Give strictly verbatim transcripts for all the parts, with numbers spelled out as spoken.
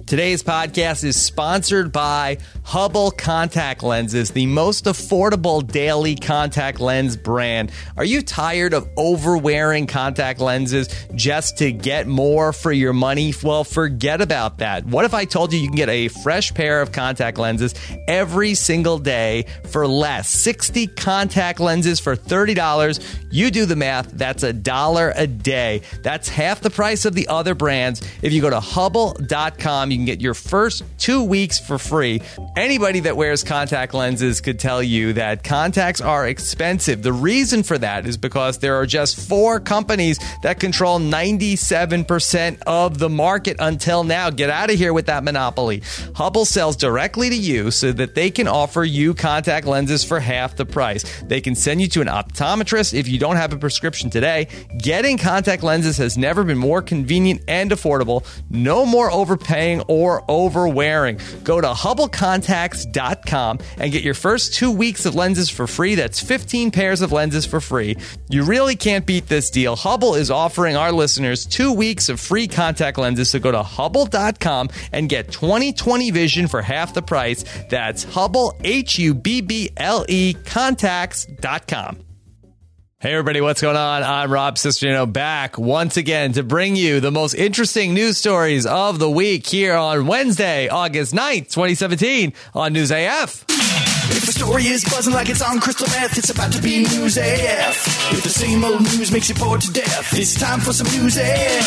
Today's podcast is sponsored by Hubble Contact Lenses, the most affordable daily contact lens brand. Are you tired of overwearing contact lenses just to get more for your money? Well, forget about that. What if I told you you can get a fresh pair of contact lenses every single day for less? sixty contact lenses for thirty dollars. You do the math. That's a dollar a day. That's half the price of the other brands. If you go to Hubble dot com, you can get your first two weeks for free. Anybody that wears contact lenses could tell you that contacts are expensive. The reason for that is because there are just four companies that control ninety-seven percent of the market until now. Get out of here with that monopoly. Hubble sells directly to you so that they can offer you contact lenses for half the price. They can send you to an optometrist if you don't have a prescription today. Getting contact lenses has never been more convenient and affordable. No more overpaying or overwearing. Go to Hubble Contacts dot com and get your first two weeks of lenses for free. That's fifteen pairs of lenses for free. You really can't beat this deal. Hubble is offering our listeners two weeks of free contact lenses, so go to Hubble dot com and get twenty twenty vision for half the price. That's Hubble, H U B B L E, contacts dot com. Hey everybody, what's going on? I'm Rob Cesternino, back once again to bring you the most interesting news stories of the week here on Wednesday, August ninth, twenty seventeen on News A F. If the story is buzzing like it's on crystal meth, it's about to be News A F. If the same old news makes you bored to death, it's time for some News A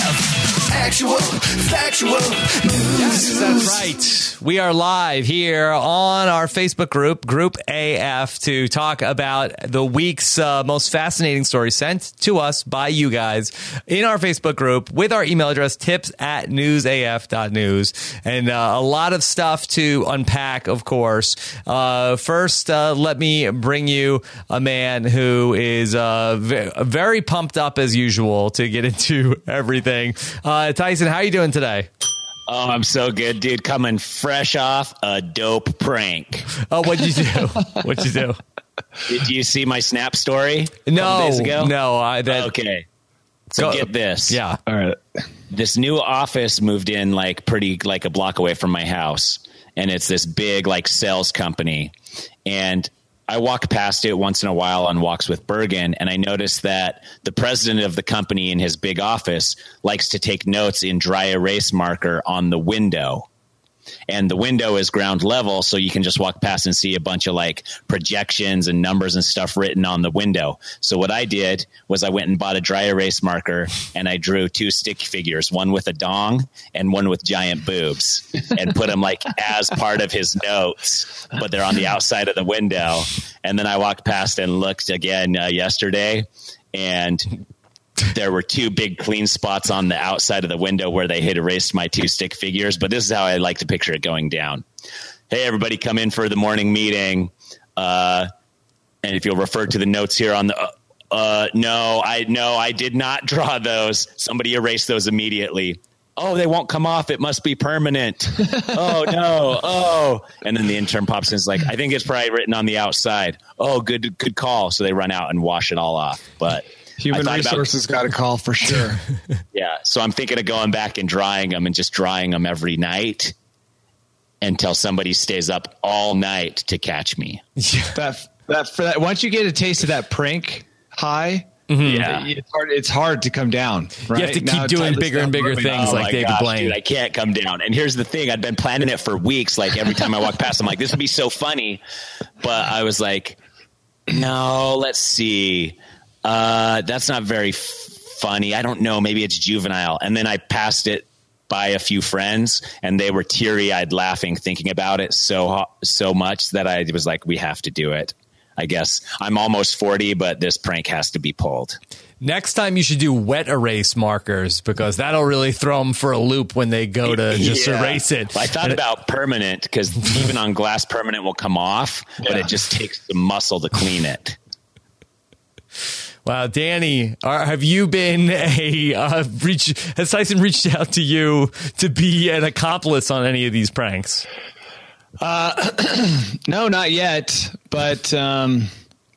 F. Actual, factual news. Yes, that's right. We are live here on our Facebook group, Group A F, to talk about the week's uh, most fascinating stories sent to us by you guys in our Facebook group with our email address, tips at newsaf dot news. And uh, a lot of stuff to unpack, of course. Uh, first, uh, let me bring you a man who is uh, v- very pumped up as usual to get into everything. Uh, Tyson, how are you doing today? Oh, I'm so good, dude. Coming fresh off a dope prank. Oh, what'd you do? What'd you do? Did you see my Snap story a no, couple days ago? No. I, that, okay. So go, get this. Yeah. All right. This new office moved in like pretty like a block away from my house. And it's this big like sales company. And I walk past it once in a while on walks with Bergen, and I noticed that the president of the company in his big office likes to take notes in dry erase marker on the window. And the window is ground level, so you can just walk past and see a bunch of like projections and numbers and stuff written on the window. So what I did was I went and bought a dry erase marker, and I drew two stick figures, one with a dong and one with giant boobs, and put them like as part of his notes, but they're on the outside of the window. And then I walked past and looked again uh, yesterday, and there were two big clean spots on the outside of the window where they had erased my two stick figures. But this is how I like to picture it going down. Hey, everybody, come in for the morning meeting. Uh, and if you'll refer to the notes here on the, uh, uh, no, I, no, I did not draw those. Somebody erased those immediately. Oh, they won't come off. It must be permanent. Oh, no. Oh. And then the intern pops in and is like, I think it's probably written on the outside. Oh, good, good call. So they run out and wash it all off. But human resources got a call for sure. Yeah. So I'm thinking of going back and drying them and just drying them every night until somebody stays up all night to catch me. that, that, for that, once you get a taste of that prank high, mm-hmm. yeah, it's hard, it's hard to come down. Right? You have to keep now doing bigger and bigger things oh like David gosh, Blaine. Dude, I can't come down. And here's the thing. I'd been planning it for weeks. Like every time I walk past, I'm like, this would be so funny. But I was like, no, let's see. Uh, that's not very f- funny. I don't know. Maybe it's juvenile. And then I passed it by a few friends, and they were teary-eyed laughing, thinking about it so so much that I was like, we have to do it. I guess I'm almost forty, but this prank has to be pulled. Next time you should do wet erase markers, because that'll really throw them for a loop when they go to just yeah. erase it. Well, I thought and about it, permanent, because even on glass, permanent will come off, but yeah. it just takes the muscle to clean it. Wow, Danny, are, have you been a uh, reach? Has Tyson reached out to you to be an accomplice on any of these pranks? Uh, no, not yet. But um,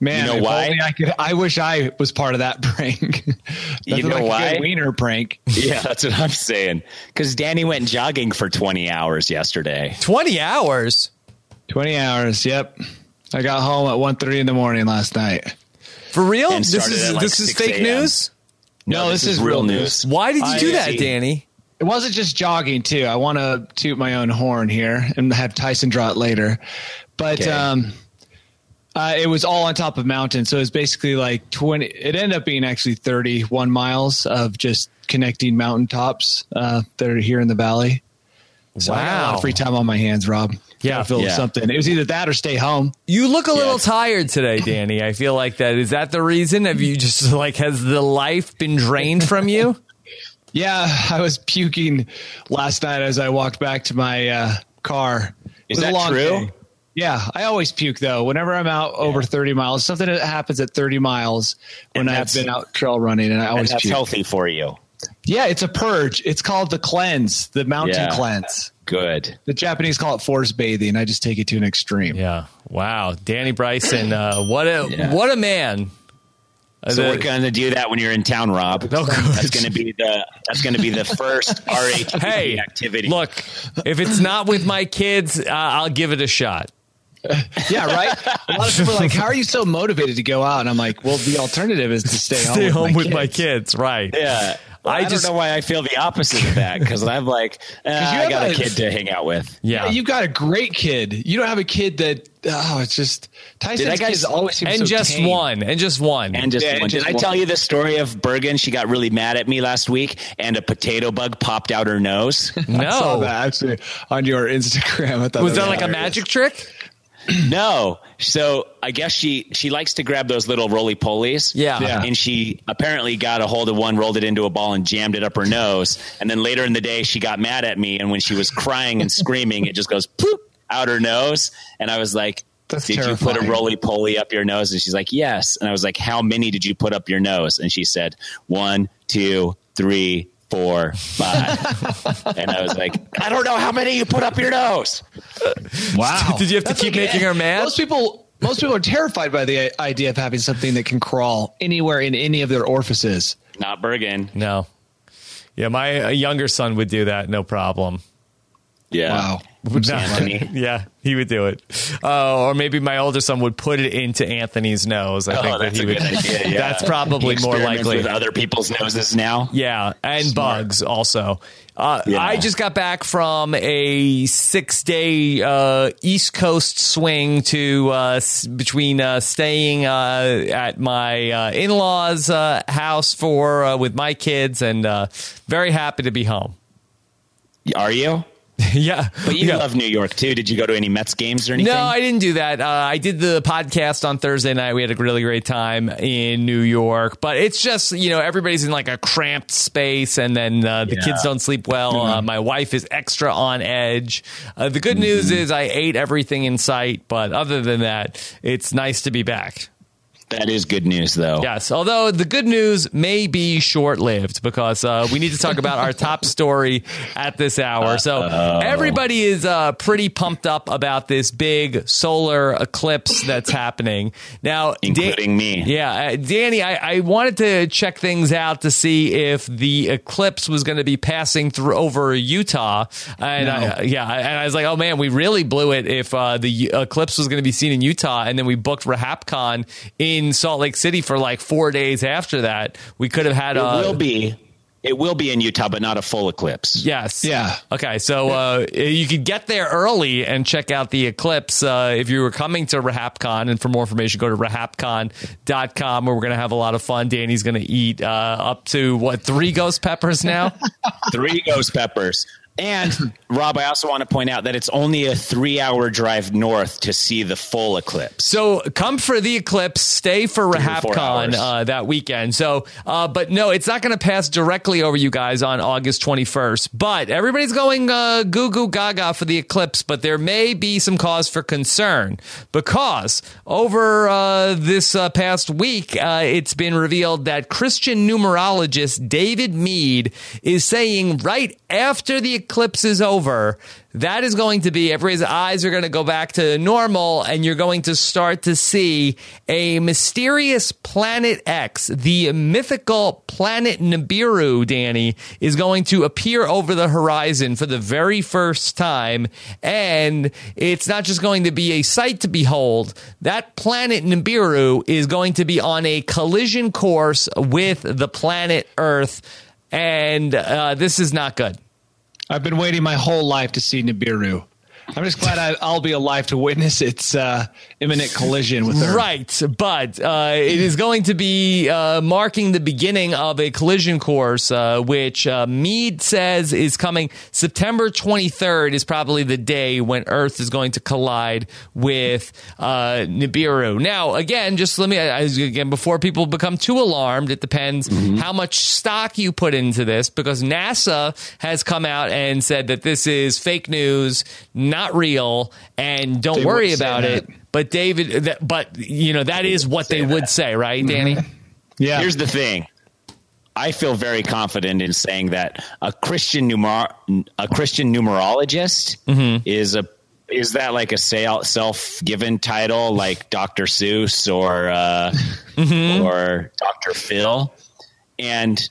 Man, You know if why? only I could. I wish I was part of that prank. You Nothing know like a why? good wiener prank. Yeah, that's what I'm saying. Because Danny went jogging for twenty hours yesterday. twenty hours? twenty hours. Yep. I got home at one thirty in the morning last night. For real? And This started is at, like, this is six fake a.m. news? No, this, is real news. Why did you I do that, see. Danny? It wasn't just jogging too. I want to toot my own horn here and have Tyson draw it later. But Okay. um, uh, it was all on top of mountains. So it was basically like twenty. It ended up being actually thirty-one miles of just connecting mountaintops uh, that are here in the valley. So I got a lot Wow. of free time on my hands, Rob. Yeah. Gotta fill Yeah. something. It was either that or stay home. You look a little Yes. tired today, Danny. I feel like that. Is that the reason? Have you just like, has the life been drained from you? Yeah, I was puking last night as I walked back to my uh, car. It Is was a that long true? day. Yeah, I always puke though. Whenever I'm out over thirty miles, something that happens at thirty miles when And I've that's- been out trail running, and I And always that's puke. healthy for you. Yeah, it's a purge. It's called the cleanse, the mountain Yeah. cleanse. Good. The Japanese call it forest bathing. I just take it to an extreme. Yeah. Wow. Danny Bryson. Uh, what a Yeah. what a man. So Uh, we're the- going to do that when you're in town, Rob. Oh, good. That's going to be the that's going to be the first R A T V Hey, activity. look, if it's not with my kids, uh, I'll give it a shot. Yeah, right? A lot of people are like, how are you so motivated to go out? And I'm like, well, the alternative is to stay home, Stay with, home my with my kids. kids, right? Yeah. Well, I I, just- don't know why I feel the opposite of that because I'm like, eh, you I have got a a- kid to hang out with. Yeah. Yeah, you've got a great kid. You don't have a kid that, oh, it's just, Tyson's Did I guys- kids always seem and so just tame. one, and just one. And just, Yeah, one. just did I one. tell you the story of Bergen? She got really mad at me last week, and a potato bug popped out her nose. I saw no, that actually on your Instagram. I thought was that like a hilarious. magic trick? No. So I guess she she likes to grab those little roly polies. Yeah. Yeah. And she apparently got a hold of one, rolled it into a ball, and jammed it up her nose. And then later in the day, she got mad at me, and when she was crying and screaming, it just goes ploop out her nose. And I was like, That's "Did you put a terrifying. roly poly up your nose?" And she's like, "Yes." And I was like, "How many did you put up your nose?" And she said, "One, two, three, four, five." And I was like, "I don't know how many you put up your nose." Wow. Did you have to That's keep like- making her mad? Most people, most people are terrified by the idea of having something that can crawl anywhere in any of their orifices. Not Bergen. No. Yeah, my uh, younger son would do that, no problem. Yeah. Wow. Anthony. Yeah, he would do it. Uh, or maybe my older son would put it into Anthony's nose. I Oh, think that that's he a would. good idea. Yeah. That's probably He more experiments likely. with other people's noses now. Yeah, and bugs also. Uh, Yeah. I just got back from a six-day uh, East Coast swing to uh, s- between uh, staying uh, at my uh, in-laws' uh, house for uh, with my kids, and uh, very happy to be home. Are you? Yeah, But you yeah. love New York too. Did you go to any Mets games or anything? No, I didn't do that. Uh, I did the podcast on Thursday night. We had a really great time in New York, but it's just, you know, everybody's in like a cramped space, and then uh, the Yeah. kids don't sleep well. Uh, my wife is extra on edge. Uh, the good news Mm-hmm. is I ate everything in sight, but other than that, it's nice to be back. That is good news, though. Yes, although the good news may be short-lived because uh, we need to talk about our top story at this hour. So everybody is uh, pretty pumped up about this big solar eclipse that's happening now, Including me. Yeah, uh, Danny, I, I wanted to check things out to see if the eclipse was going to be passing through over Utah, and No. I, yeah, and I was like, oh man, we really blew it if uh, the eclipse was going to be seen in Utah, and then we booked RahapCon in Salt Lake City for like four days after that. We could have had It a will be. It will be in Utah, but not a full eclipse. Yes. Yeah. Okay. So uh, you could get there early and check out the eclipse uh, if you were coming to RahapCon. And for more information, go to rahapcon dot com, where we're going to have a lot of fun. Danny's going to eat uh, up to, what, three ghost peppers now? Three ghost peppers. And Rob, I also want to point out that it's only a three-hour drive north to see the full eclipse. So come for the eclipse, stay for Three or four RahapCon hours. uh, that weekend. So, uh, but no, it's not going to pass directly over you guys on August twenty-first. But everybody's going uh, goo goo gaga for the eclipse. But there may be some cause for concern because over uh, this uh, past week, uh, it's been revealed that Christian numerologist David Mead is saying right after the eclipse is over, that is going to be, everybody's eyes are going to go back to normal, and you're going to start to see a mysterious Planet X, the mythical planet Nibiru, Danny, is going to appear over the horizon for the very first time. And it's not just going to be a sight to behold. That planet Nibiru is going to be on a collision course with the planet Earth. And uh, this is not good. I've been waiting my whole life to see Nibiru. I'm just glad I, I'll be alive to witness its uh, imminent collision with Earth. Right, but uh, it is going to be uh, marking the beginning of a collision course, uh, which uh, Meade says is coming September twenty-third is probably the day when Earth is going to collide with uh, Nibiru. Now, again, just let me, again, before people become too alarmed, it depends mm-hmm. how much stock you put into this, because NASA has come out and said that this is fake news, not real, and don't they worry about it. But David, that, but you know, that is what they that. would say, right, Danny? Mm-hmm. Yeah. Here's the thing. I feel very confident in saying that a Christian numer a Christian numerologist mm-hmm. is a is that like a self-given title like Doctor Seuss or uh, mm-hmm. or Doctor Phil? And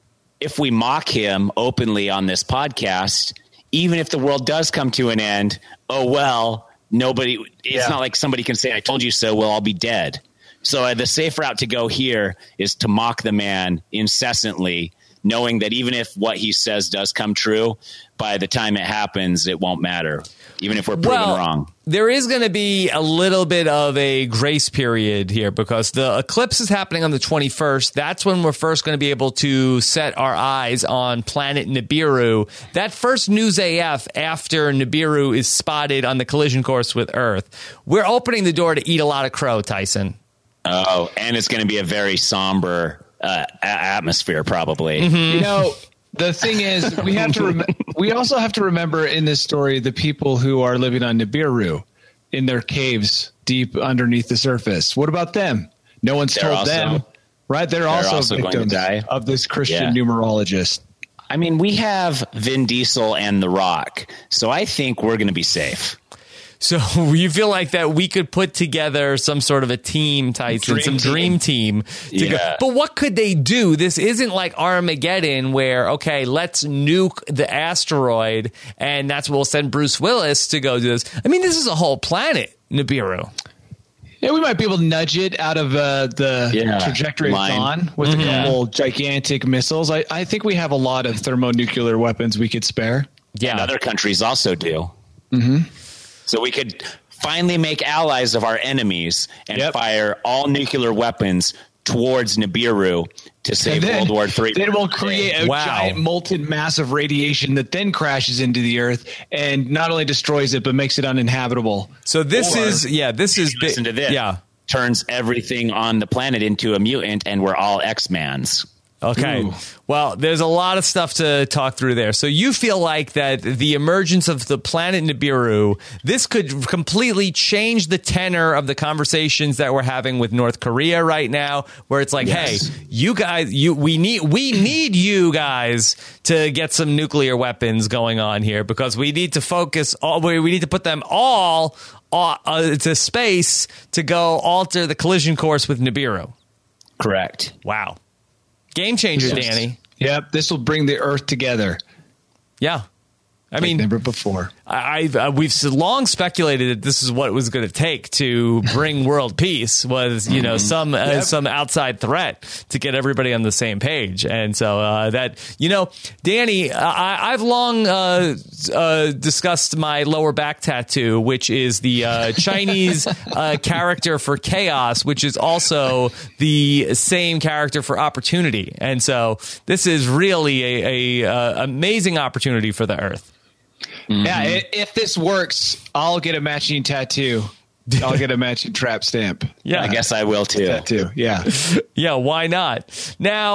if we mock him openly on this podcast, even if the world does come to an end, oh, well, nobody, it's yeah. not like somebody can say, I told you so, well, I'll be dead. So uh, the safe route to go here is to mock the man incessantly, knowing that even if what he says does come true, by the time it happens, it won't matter, even if we're proven well, wrong. There is going to be a little bit of a grace period here because the eclipse is happening on the twenty-first. That's when we're first going to be able to set our eyes on planet Nibiru. That first News A F after Nibiru is spotted on the collision course with Earth. We're opening the door to eat a lot of crow, Tyson. Oh, and it's going to be a very somber uh, a- atmosphere, probably. Mm-hmm. You know, the thing is, we have to. Rem- we also have to remember in this story the people who are living on Nibiru in their caves deep underneath the surface. What about them? No one's they're told also, them, right? They're, they're also, also victims of this Christian yeah. numerologist. I mean, we have Vin Diesel and The Rock, so I think we're going to be safe. So you feel like that we could put together some sort of a team, Tyson, dream some team. dream team. To yeah. go. But what could they do? This isn't like Armageddon where, okay, let's nuke the asteroid and that's what we'll send Bruce Willis to go do this. I mean, this is a whole planet, Nibiru. Yeah, we might be able to nudge it out of uh, the yeah. trajectory Line. it's on with mm-hmm. a couple gigantic missiles. I, I think we have a lot of thermonuclear weapons we could spare. Yeah, and other countries also do. Mm-hmm. So we could finally make allies of our enemies and yep. fire all nuclear weapons towards Nibiru to save then, World War Three. Then we'll create a wow. giant molten mass of radiation that then crashes into the Earth and not only destroys it, but makes it uninhabitable. So this or, is, yeah, this is... Listen to this. Yeah. Turns everything on the planet into a mutant and we're all X-Mans. Okay. Ooh. Well, there's a lot of stuff to talk through there. So you feel like that the emergence of the planet Nibiru, this could completely change the tenor of the conversations that we're having with North Korea right now, where it's like, yes. hey, you guys, you we need we need you guys to get some nuclear weapons going on here because we need to focus all we need to put them all uh, to space to go alter the collision course with Nibiru. Correct. Wow. Game changer, yes. Danny. Yep, this will bring the Earth together. Yeah. I like mean, never before. I, I, we've long speculated that this is what it was going to take to bring world peace was, you know, some uh, yep. some outside threat to get everybody on the same page. And so uh, that, you know, Danny, I, I've long uh, uh, discussed my lower back tattoo, which is the uh, Chinese uh, character for chaos, which is also the same character for opportunity. And so this is really a, a uh, amazing opportunity for the Earth. Mm-hmm. Yeah, if this works, I'll get a matching tattoo. I'll get a matching trap stamp. Yeah, I guess I will too. Tattoo. Yeah, yeah. Why not? Now,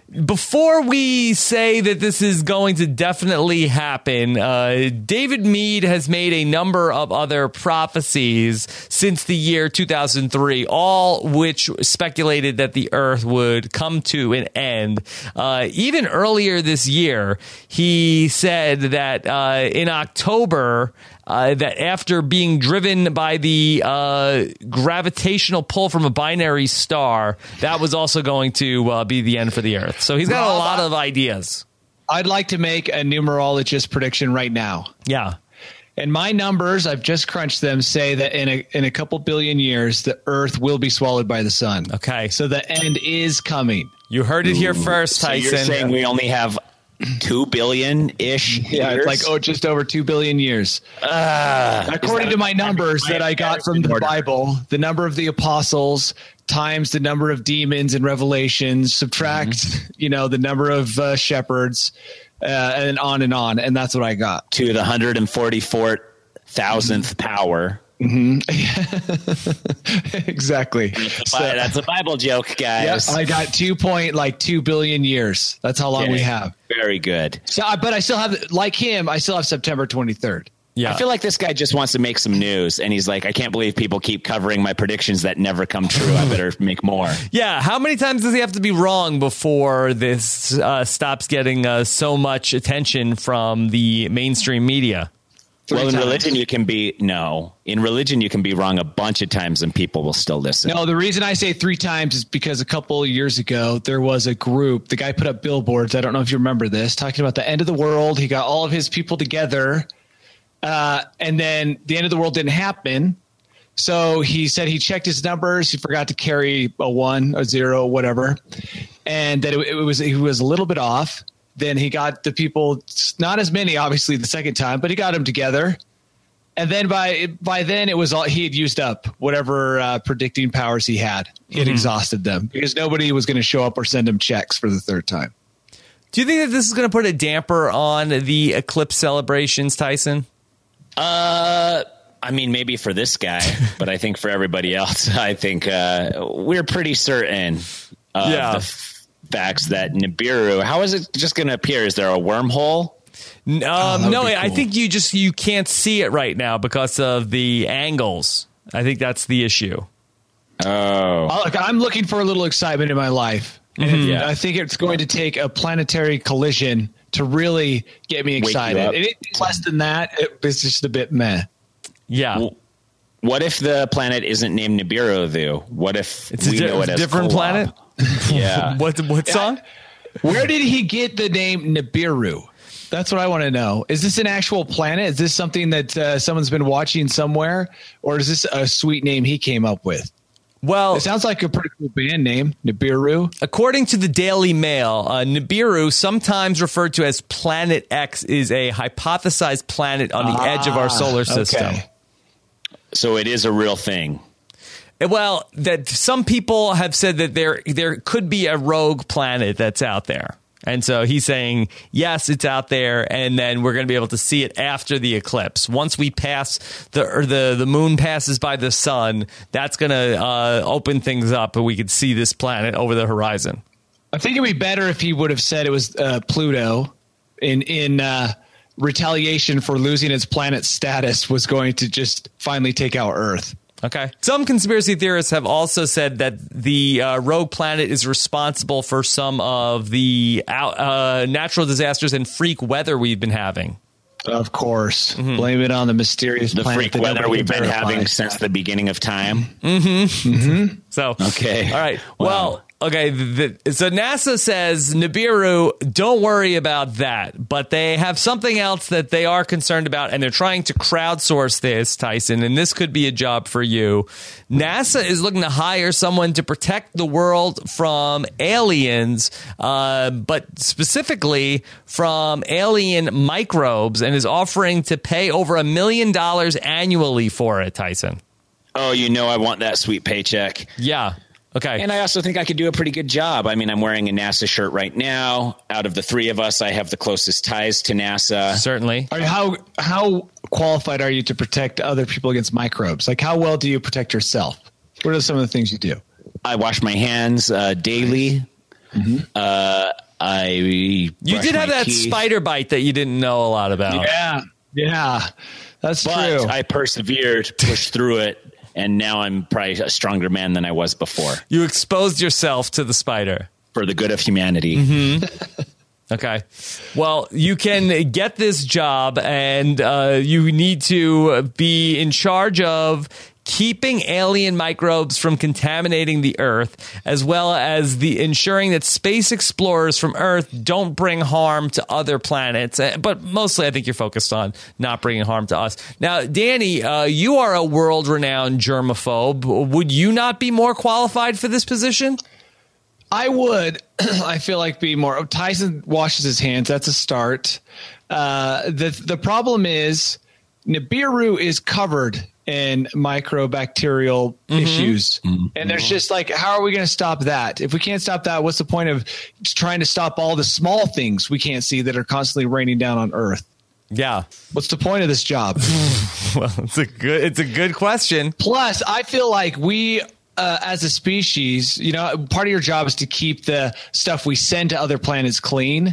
before we say that this is going to definitely happen, uh, David Meade has made a number of other prophecies since the year two thousand three, all which speculated that the Earth would come to an end. Uh, even earlier this year, he said that uh, in October, Uh, that after being driven by the uh, gravitational pull from a binary star, that was also going to uh, be the end for the Earth. So he's got a lot of ideas. I'd like to make a numerologist prediction right now. Yeah. And my numbers, I've just crunched them, say that in a in a couple billion years, the Earth will be swallowed by the sun. Okay. So the end is coming. You heard it here first, So Tyson. you're saying we only have two billion ish Yeah, years? it's like, oh, just over two billion years. Uh, According to my numbers that I got from the Bible, the number of the apostles times the number of demons in Revelations, subtract, mm-hmm. you know, the number of uh, shepherds, uh, and on and on. And that's what I got. To the one hundred forty-four thousandth mm-hmm. power. Mm-hmm. Exactly. That's a, that's a Bible joke, guys. Yep, I got two point like two billion years. That's how long okay. we have. Very good. So, but I still have, like him, I still have September twenty-third. Yeah. I feel like this guy just wants to make some news, and he's like, I can't believe people keep covering my predictions that never come true. I better make more. Yeah. How many times does he have to be wrong before this uh, stops getting uh, so much attention from the mainstream media? Three well, in times. religion, you can be no. In religion, you can be wrong a bunch of times, and people will still listen. No, the reason I say three times is because a couple of years ago there was a group. The guy put up billboards. I don't know if you remember this, talking about the end of the world. He got all of his people together, uh, and then the end of the world didn't happen. So he said he checked his numbers. He forgot to carry a one, a zero, whatever, and that it, it was he was a little bit off. Then he got the people, not as many, obviously, the second time, but he got them together. And then by by then, it was all he had used up whatever uh, predicting powers he had. He had mm-hmm. exhausted them because nobody was going to show up or send him checks for the third time. Do you think that this is going to put a damper on the eclipse celebrations, Tyson? Uh, I mean, maybe for this guy, but I think for everybody else, I think uh, we're pretty certain of yeah. the f- facts that Nibiru, how is it just going to appear? Is there a wormhole? Um, oh, no, cool. I think you just you can't see it right now because of the angles. I think that's the issue. Oh, oh look, I'm looking for a little excitement in my life. And Mm-hmm. yeah. I think it's going to take a planetary collision to really get me excited. Anything less than that, it's just a bit meh. Yeah. Well, what if the planet isn't named Nibiru, though? What if it's we a di- know it as different Kolob? planet? Yeah. what what song? Where did he get the name Nibiru? That's what I want to know. Is this an actual planet? Is this something that uh, someone's been watching somewhere? Or is this a sweet name he came up with? Well, it sounds like a pretty cool band name, Nibiru. According to the Daily Mail, uh, Nibiru, sometimes referred to as Planet X, is a hypothesized planet on the ah, edge of our solar system. Okay. So it is a real thing. Well, that some people have said that there there could be a rogue planet that's out there. And so he's saying, yes, it's out there, and then we're going to be able to see it after the eclipse. Once we pass, the or the, the moon passes by the sun, that's going to uh, open things up, and we could see this planet over the horizon. I think it would be better if he would have said it was uh, Pluto in, in uh, retaliation for losing its planet status was going to just finally take out Earth. Okay. Some conspiracy theorists have also said that the uh, rogue planet is responsible for some of the uh, natural disasters and freak weather we've been having. Of course. Mm-hmm. Blame it on the mysterious the planet. freak weather we've been verify. having since the beginning of time. Mm-hmm. Mm-hmm. So, okay. All right. Wow. Well, okay. The, the, so NASA says, Nibiru, don't worry about that. But they have something else that they are concerned about, and they're trying to crowdsource this, Tyson, and this could be a job for you. NASA is looking to hire someone to protect the world from aliens, uh, but specifically from alien microbes, and is offering to pay over a million dollars annually for it, Tyson. Oh, you know I want that sweet paycheck. Yeah. Okay. And I also think I could do a pretty good job. I mean, I'm wearing a NASA shirt right now. Out of the three of us, I have the closest ties to NASA. Certainly. Are you, how how qualified are you to protect other people against microbes? Like, how well do you protect yourself? What are some of the things you do? I wash my hands uh, daily. Mm-hmm. Uh, I You did have that teeth, spider bite that you didn't know a lot about. Yeah, yeah, that's but true. I persevered, pushed through it, and now I'm probably a stronger man than I was before. You exposed yourself to the spider. For the good of humanity. Mm-hmm. Okay. Well, you can get this job, and uh, you need to be in charge of keeping alien microbes from contaminating the Earth, as well as the ensuring that space explorers from Earth don't bring harm to other planets. But mostly, I think you're focused on not bringing harm to us. Now, Danny, uh, you are a world-renowned germaphobe. Would you not be more qualified for this position? I would, I feel like, be more. Tyson washes his hands. That's a start. Uh, the the problem is Nibiru is covered in microbacterial mm-hmm. issues. Mm-hmm. And there's just like, how are we going to stop that? If we can't stop that, what's the point of trying to stop all the small things we can't see that are constantly raining down on Earth? Yeah. What's the point of this job? Well, it's a good, it's a good question. Plus, I feel like we, Uh, as a species, you know, part of your job is to keep the stuff we send to other planets clean,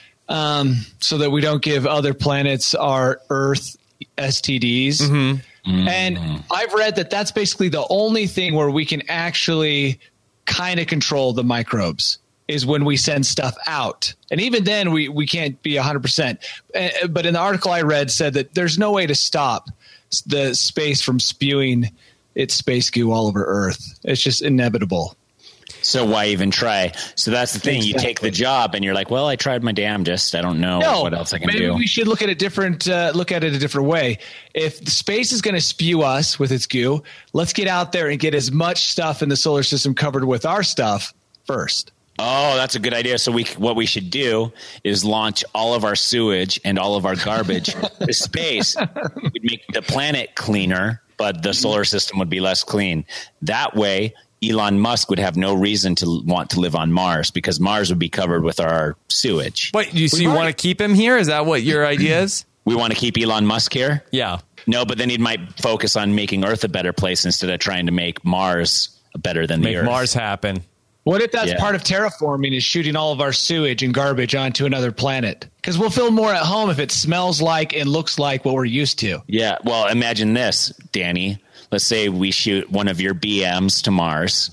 um, so that we don't give other planets our Earth S T Ds. Mm-hmm. Mm-hmm. And I've read that that's basically the only thing where we can actually kind of control the microbes is when we send stuff out. And even then, we, we can't be one hundred percent. Uh, but in the article I read said that there's no way to stop the space from spewing it's space goo all over Earth. It's just inevitable. So why even try? So that's the thing. Exactly. You take the job and you're like, well, I tried my damnedest. I don't know no, what else I can maybe do. Maybe we should look at a different, uh, look at it a different way. If the space is going to spew us with its goo, let's get out there and get as much stuff in the solar system covered with our stuff first. Oh, that's a good idea. So we, what we should do is launch all of our sewage and all of our garbage to space. We'd make the planet cleaner, but the solar system would be less clean. That way, Elon Musk would have no reason to want to live on Mars because Mars would be covered with our sewage. Wait, you, so you want to keep him here? Is that what your idea is? We want to keep Elon Musk here? Yeah. No, but then he might focus on making Earth a better place instead of trying to make Mars better than make the Earth. Make Mars happen. What if that's yeah. part of terraforming is shooting all of our sewage and garbage onto another planet? Because we'll feel more at home if it smells like and looks like what we're used to. Yeah. Well, imagine this, Danny. Let's say we shoot one of your B Ms to Mars.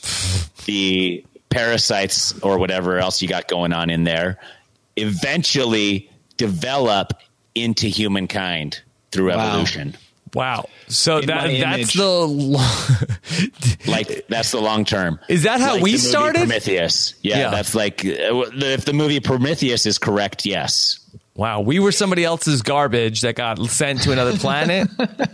The parasites or whatever else you got going on in there eventually develop into humankind through wow. evolution. Wow. So in that that's the lo- like that's the long term. Is that how like we the movie started? Prometheus. Yeah, yeah, that's like if the movie Prometheus is correct, yes. Wow, we were somebody else's garbage that got sent to another planet.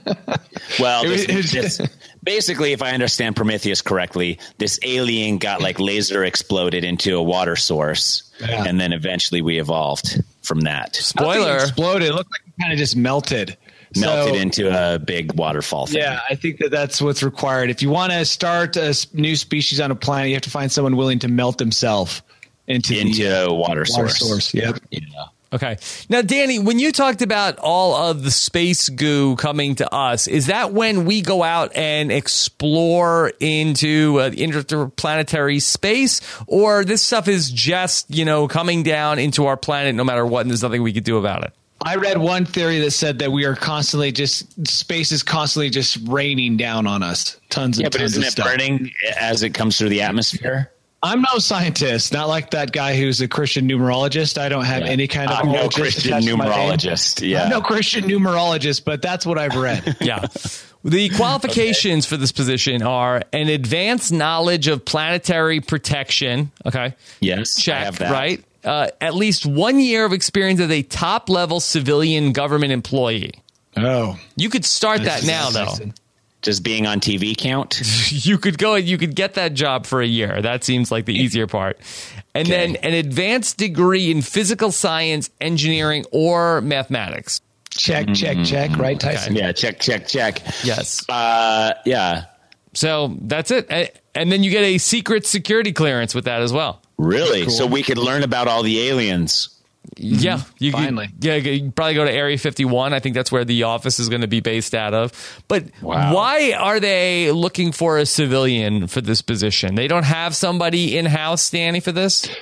Well, this, this, basically, if I understand Prometheus correctly, this alien got like laser exploded into a water source, yeah. and then eventually we evolved from that. Spoiler: exploded. It looked like it kind of just melted. melted so, into a big waterfall thing. Yeah, I think that that's what's required. If you want to start a new species on a planet, you have to find someone willing to melt himself into, into the, a water, water source. source. Yep. Yeah. Okay. Now, Danny, when you talked about all of the space goo coming to us, is that when we go out and explore into uh, interplanetary space, or this stuff is just, you know, coming down into our planet no matter what, and there's nothing we could do about it? I read one theory that said that we are constantly just space is constantly just raining down on us. Tons yeah, and but tons isn't of it stuff. burning as it comes through the atmosphere? I'm no scientist, not like that guy who's a Christian numerologist. I don't have yeah. any kind of I'm no Christian numerologist. Yeah, I'm no Christian numerologist, but that's what I've read. Yeah. The qualifications okay. for this position are an advanced knowledge of planetary protection. Okay. Yes. Check. I have that. Right. Uh, at least one year of experience as a top level civilian government employee. Oh, you could start that now, though. Does being on T V count? You could go and you could get that job for a year. That seems like the easier part. And okay. then an advanced degree in physical science, engineering, or mathematics. Check, mm-hmm. check, check. Right, Tyson? Okay. Yeah, check, check, check. Yes. Uh, yeah. So that's it. And then you get a secret security clearance with that as well. Really? Cool. So we could learn about all the aliens. Yeah, you finally. Could, yeah, you probably go to Area fifty-one. I think that's where the office is going to be based out of. But wow. why are they looking for a civilian for this position? They don't have somebody in-house, Danny, for this?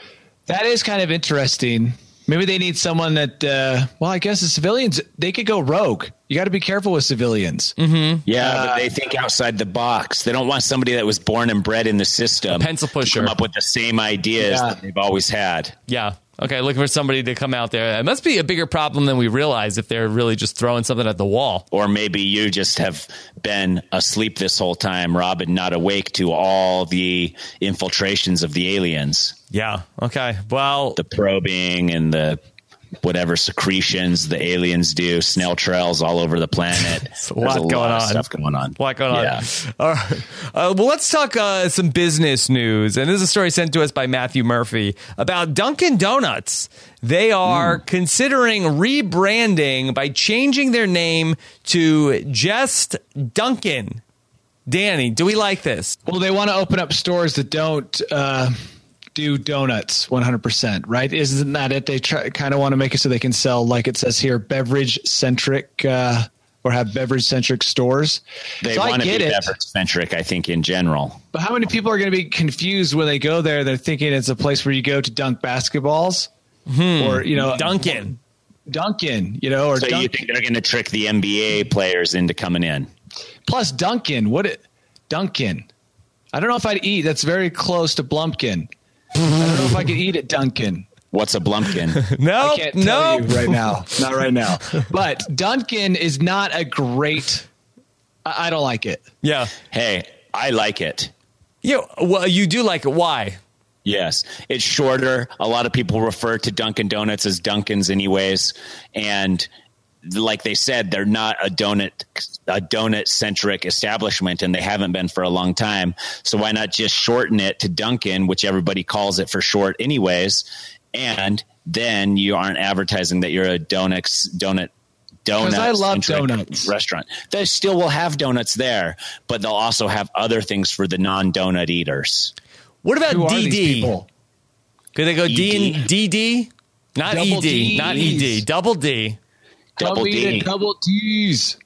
That is kind of interesting. Maybe they need someone that, uh, well, I guess the civilians, they could go rogue. You got to be careful with civilians. Mm-hmm. Yeah, Uh, but they think outside the box. They don't want somebody that was born and bred in the system. A pencil pusher. To come up with the same ideas Yeah. that they've always had. Yeah. Okay, looking for somebody to come out there. It must be a bigger problem than we realize if they're really just throwing something at the wall. Or maybe you just have been asleep this whole time, Rob, and not awake to all the infiltrations of the aliens. Yeah. Okay. Well, The probing and the whatever secretions the aliens do, snail trails all over the planet. It's a There's lot a going lot of on. stuff going on. What going on? Yeah. All right. Uh, well, let's talk uh, some business news. And this is a story sent to us by Matthew Murphy about Dunkin' Donuts. They are mm. considering rebranding by changing their name to just Dunkin'. Danny, do we like this? Well, they want to open up stores that don't uh, do donuts one hundred percent, right? Isn't that it? They try, kind of want to make it so they can sell, like it says here, beverage-centric uh, or have beverage-centric stores. They so want to be it. beverage-centric, I think, in general. But how many people are going to be confused when they go there? They're thinking it's a place where you go to dunk basketballs Hmm. or, you know, Dunkin'. Dunkin', you know, or So Dunk- you think they're going to trick the N B A players into coming in? Plus Dunkin', what it, Dunkin'. I don't know if I'd eat. That's very close to Blumpkin. I don't know if I could eat at Dunkin'. What's a blumpkin? No, I can't tell no. you right now. Not right now. But Dunkin' is not a great. I, I don't like it. Yeah. Hey, I like it. You, well, you do like it. Why? Yes, it's shorter. A lot of people refer to Dunkin' Donuts as Dunkin's anyways. And like they said, they're not a donut a donut centric establishment, and they haven't been for a long time. So why not just shorten it to Dunkin', which everybody calls it for short anyways, and then you aren't advertising that you're a donut donut donut I love donuts. restaurant. They still will have donuts there, but they'll also have other things for the non-donut eaters. What about Who are D these D? people? Could they go E D? D and D D? Not Double E D, Ds. not E D, double D. Double Double D. D. Double D's.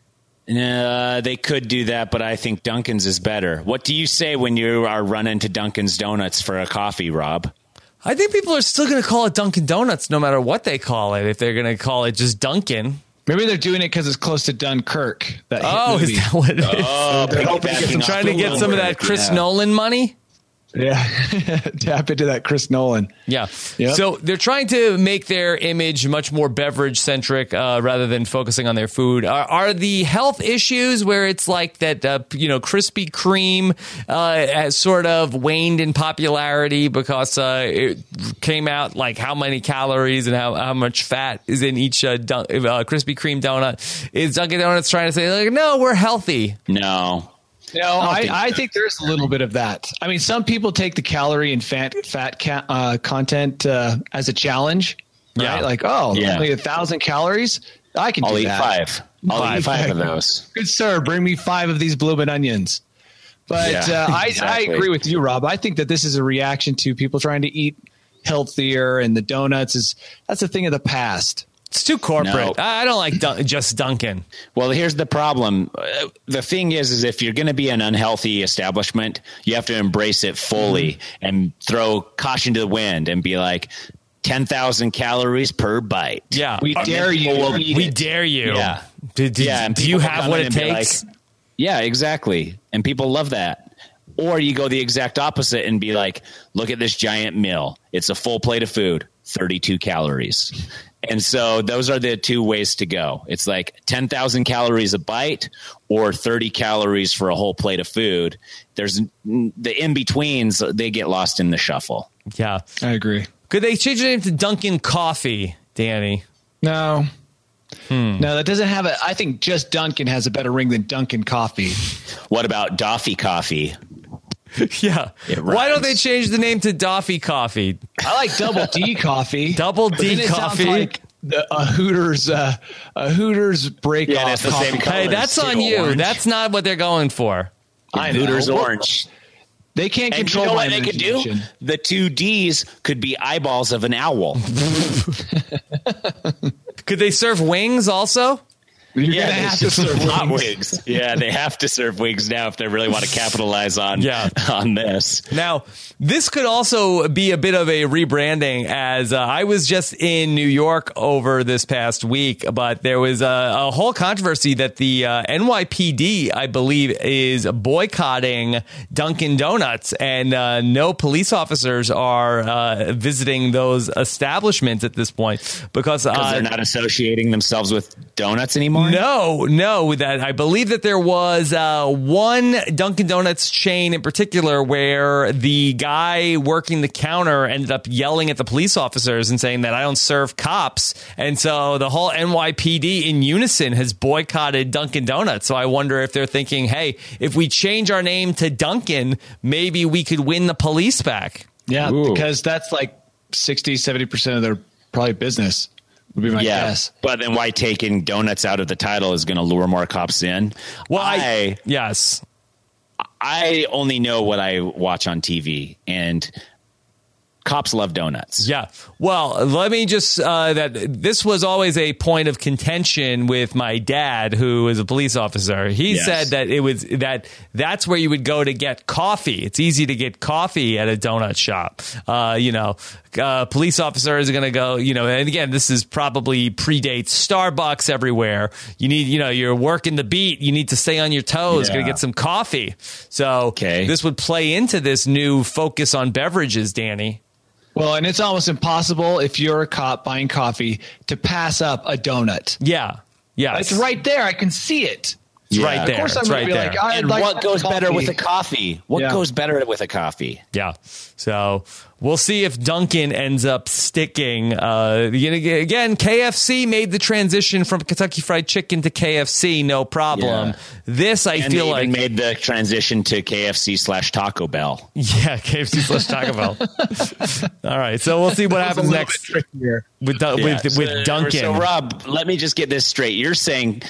Uh, they could do that, but I think Dunkin's is better. What do you say when you are running to Dunkin's Donuts for a coffee, Rob? I think people are still going to call it Dunkin' Donuts no matter what they call it. If they're going to call it just Dunkin'. Maybe they're doing it because it's close to Dunkirk. That hit Oh, movie. is that what it is? Oh, They're hoping to get piggybacking some- off Trying to the get some of that Bloomberg, Chris yeah. Nolan money? Yeah. Tap into that Chris Nolan. Yeah. Yep. So they're trying to make their image much more beverage centric uh, rather than focusing on their food. Are, are the health issues where it's like that, uh, you know, Krispy Kreme uh, has sort of waned in popularity because uh, it came out like how many calories and how, how much fat is in each uh, dun- uh, Krispy Kreme donut? Is Dunkin' Donuts trying to say, like, no, we're healthy? No. No, I, think I so. think there's a little bit of that. I mean, some people take the calorie and fat fat ca- uh, content uh, as a challenge. Right? Yeah. Like, oh, Yeah. only a thousand calories. I can I'll do eat that. five. I'll Five. eat five of those. Good sir, bring me five of these bloomin' onions. But Yeah, uh, I, exactly. I agree with you, Rob. I think that this is a reaction to people trying to eat healthier, and the donuts is that's a thing of the past. It's too corporate. No. I I don't like Dun- just Dunkin'. Well, here's the problem. Uh, The thing is, is if you're going to be an unhealthy establishment, you have to embrace it fully Mm-hmm. and throw caution to the wind and be like ten thousand calories per bite. Yeah. We Uh, dare you. will to eat We it. dare you. Yeah. Do, do, Yeah, and do you people have come what in it and be takes? like- Yeah, exactly. And people love that. Or you go the exact opposite and be like, look at this giant meal. It's a full plate of food, thirty-two calories. And so those are the two ways to go. It's like ten thousand calories a bite or thirty calories for a whole plate of food. There's the in-betweens, they get lost in the shuffle. Yeah. I agree. Could they change the name to Dunkin' Coffee, Danny? No. Hmm. No, that doesn't have a. I think just Dunkin' has a better ring than Dunkin' Coffee. What about Doffy Coffee? Yeah. It Why don't they rhymes. change the name to Doffy Coffee? I like Double D Coffee. Double But D then it sounds Coffee? like the, a Hooters, uh, a Hooters break Yeah, off that's the coffee. same color. Hey, that's Colors, on too, you. orange. That's not what they're going for. I know. Hooters Well, Orange. They can't And you control know my what they could do? imagination. The two D's could be eyeballs of an owl. Could they serve wings also? You're Yeah, gonna they have should to serve hot wings. wings. Yeah, they have to serve wings now if they really want to capitalize on Yeah. on this. Now, this could also be a bit of a rebranding, as uh, I was just in New York over this past week, but there was a, a whole controversy that the uh, N Y P D, I believe, is boycotting Dunkin' Donuts, and uh, no police officers are uh, visiting those establishments at this point because Because uh, they're not associating themselves with donuts anymore? No, no. That I believe that there was uh, one Dunkin' Donuts chain in particular where the guy working the counter ended up yelling at the police officers and saying that I don't serve cops. And so the whole N Y P D in unison has boycotted Dunkin' Donuts. So I wonder if they're thinking, hey, if we change our name to Dunkin', maybe we could win the police back. Yeah, Ooh. because that's like sixty, seventy percent of their probably business would be my Yeah, guess. but then why taking donuts out of the title is going to lure more cops in? Well, I, I yes. I only know what I watch on T V, and cops love donuts. Yeah. Well, let me just, uh, that this was always a point of contention with my dad, who is a police officer. He Yes. said that it was, that that's where you would go to get coffee. It's easy to get coffee at a donut shop. Uh, you know, uh, police officers are going to go, you know, and again, this is probably predates Starbucks everywhere. You need, you know, you're working the beat. You need to stay on your toes, Yeah. going to get some coffee. So Okay. this would play into this new focus on beverages, Danny. Well, and it's almost impossible if you're a cop buying coffee to pass up a donut. Yeah. Yeah. It's right there. I can see it. It's Yeah. right Of there. Of course, I'm it's going right to be there. like, I'd And like what that goes better coffee. with a coffee? What Yeah. goes better with a coffee? Yeah. So we'll see if Dunkin' ends up sticking. Uh, again, K F C made the transition from Kentucky Fried Chicken to K F C, no problem. Yeah. This, I And feel they like, even made the transition to K F C slash Taco Bell. yeah, K F C slash Taco Bell. All right, so we'll see what That was a happens little next bit trickier. with Dun- Yeah, with so- with Dunkin'. So, Rob, let me just get this straight. You're saying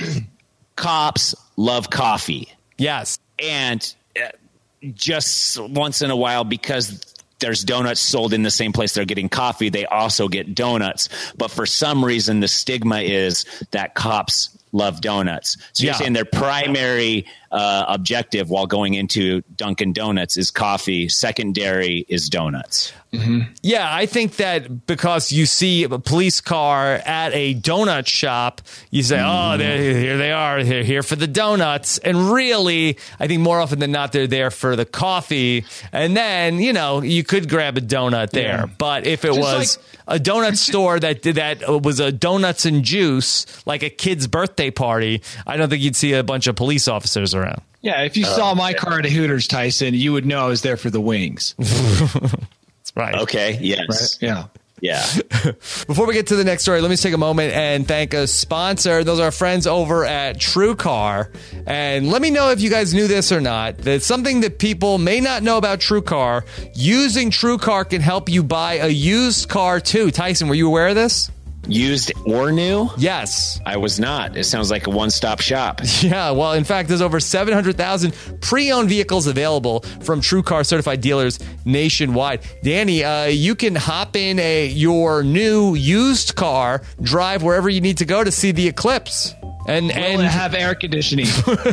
cops love coffee, Yes. and uh, just once in a while, because there's donuts sold in the same place they're getting coffee, they also get donuts. But for some reason, the stigma is that cops love donuts. So you're Yeah. saying their primary uh, objective while going into Dunkin' Donuts is coffee, secondary is donuts. Yeah, I think that because you see a police car at a donut shop, you say, oh, they're, here they are. They're here for the donuts. And really, I think more often than not, they're there for the coffee. And then, you know, you could grab a donut there. Yeah. But if it Just was like- a donut store that did that was a donuts and juice, like a kid's birthday party, I don't think you'd see a bunch of police officers around. Yeah, if you saw my car at a Hooters, Tyson, you would know I was there for the wings. That's right. Okay, yes. Yeah. Yeah. Before we get to the next story, let me just take a moment and thank a sponsor. Those are our friends over at TrueCar. And let me know if you guys knew this or not. That's something that people may not know about TrueCar. Using TrueCar can help you buy a used car too. Tyson, were you aware of this? Used or new? Yes. I was not. It sounds like a one-stop shop. Yeah, well, in fact, there's over seven hundred thousand pre-owned vehicles available from TrueCar certified dealers nationwide. Danny, uh, you can hop in a your new used car, drive wherever you need to go to see the eclipse. And Will and it have air conditioning?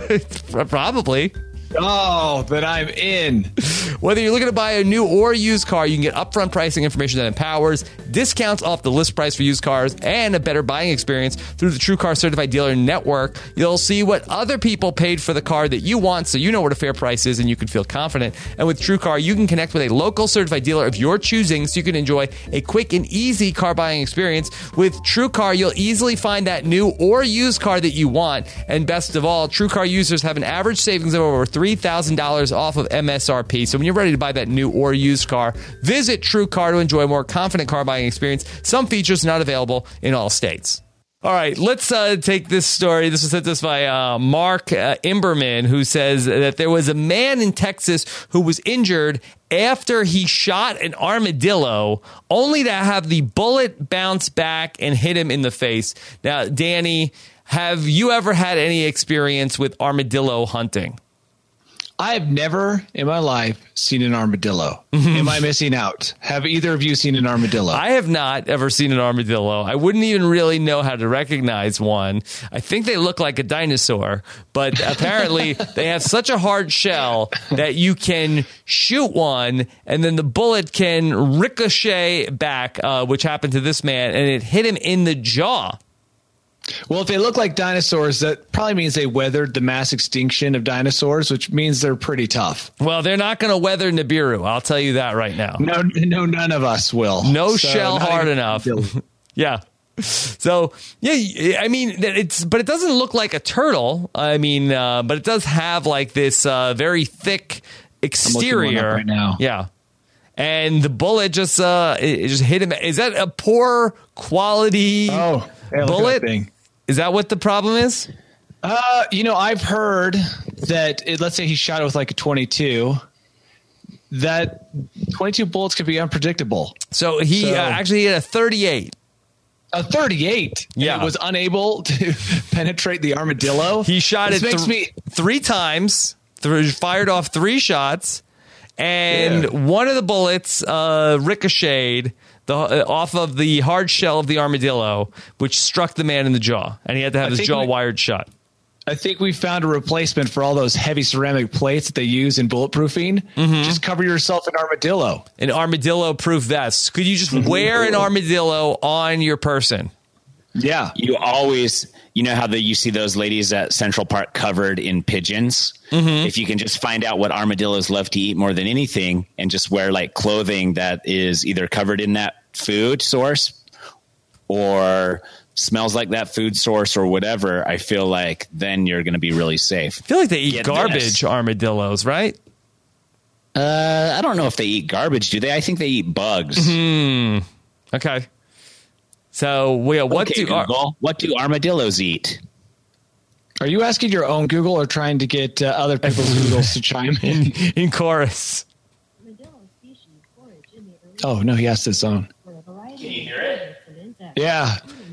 probably. Oh, then I'm in. Whether you're looking to buy a new or used car, you can get upfront pricing information that empowers, discounts off the list price for used cars, and a better buying experience through the TrueCar Certified Dealer Network. You'll see what other people paid for the car that you want, so you know what a fair price is and you can feel confident. And with TrueCar, you can connect with a local certified dealer of your choosing, so you can enjoy a quick and easy car buying experience. With TrueCar, you'll easily find that new or used car that you want. And best of all, TrueCar users have an average savings of over three thousand dollars off of M S R P. So when you're ready to buy that new or used car, visit TrueCar to enjoy a more confident car buying experience. Some features not available in all states. All right, let's uh, take this story. This was sent to us by uh, Mark uh, Imberman, who says that there was a man in Texas who was injured after he shot an armadillo, only to have the bullet bounce back and hit him in the face. Now, Danny, have you ever had any experience with armadillo hunting? I have never in my life seen an armadillo. Am I missing out? Have either of you seen an armadillo? I have not ever seen an armadillo. I wouldn't even really know how to recognize one. I think they look like a dinosaur, but apparently they have such a hard shell that you can shoot one and then the bullet can ricochet back, uh, which happened to this man, and it hit him in the jaw. Well, if they look like dinosaurs, that probably means they weathered the mass extinction of dinosaurs, which means they're pretty tough. Well, they're not going to weather Nibiru. I'll tell you that right now. No, no, none of us will. No So shell not hard even- enough. Yeah. So, yeah, I mean, it's, but it doesn't look like a turtle. I mean, uh, but it does have like this uh, very thick exterior. right now. Yeah. And the bullet just, uh, it just hit him. Is that a poor quality Oh, yeah, look at bullet? that thing. Is that what the problem is? Uh, you know, I've heard that it, let's say he shot it with like a twenty-two, that twenty-two bullets could be unpredictable. So he So- uh, actually hit a thirty-eight. A thirty-eight. and Yeah. it was unable to penetrate the armadillo. He shot this it makes th- me. three times, th- fired off three shots, and Yeah. one of the bullets uh, ricocheted the, uh, off of the hard shell of the armadillo, which struck the man in the jaw, and he had to have I his think jaw we- wired shut. I think we found a replacement for all those heavy ceramic plates that they use in bulletproofing. Mm-hmm. Just cover yourself in armadillo. An armadillo-proof vest. Could you just wear an armadillo on your person? Yeah. You always, you know how the, you see those ladies at Central Park covered in pigeons? Mm-hmm. If you can just find out what armadillos love to eat more than anything and just wear like clothing that is either covered in that food source or smells like that food source or whatever, I feel like then you're going to be really safe. I feel like they eat Get garbage this. armadillos, right? Uh, I don't know if they eat garbage, do they? I think they eat bugs. Mm-hmm. Okay. So, well, what Okay, do ar- Google, what do armadillos eat? Are you asking your own Google or trying to get uh, other people's Googles to chime in? in chorus? Oh, no, he asked his own. Can you hear it? Yeah.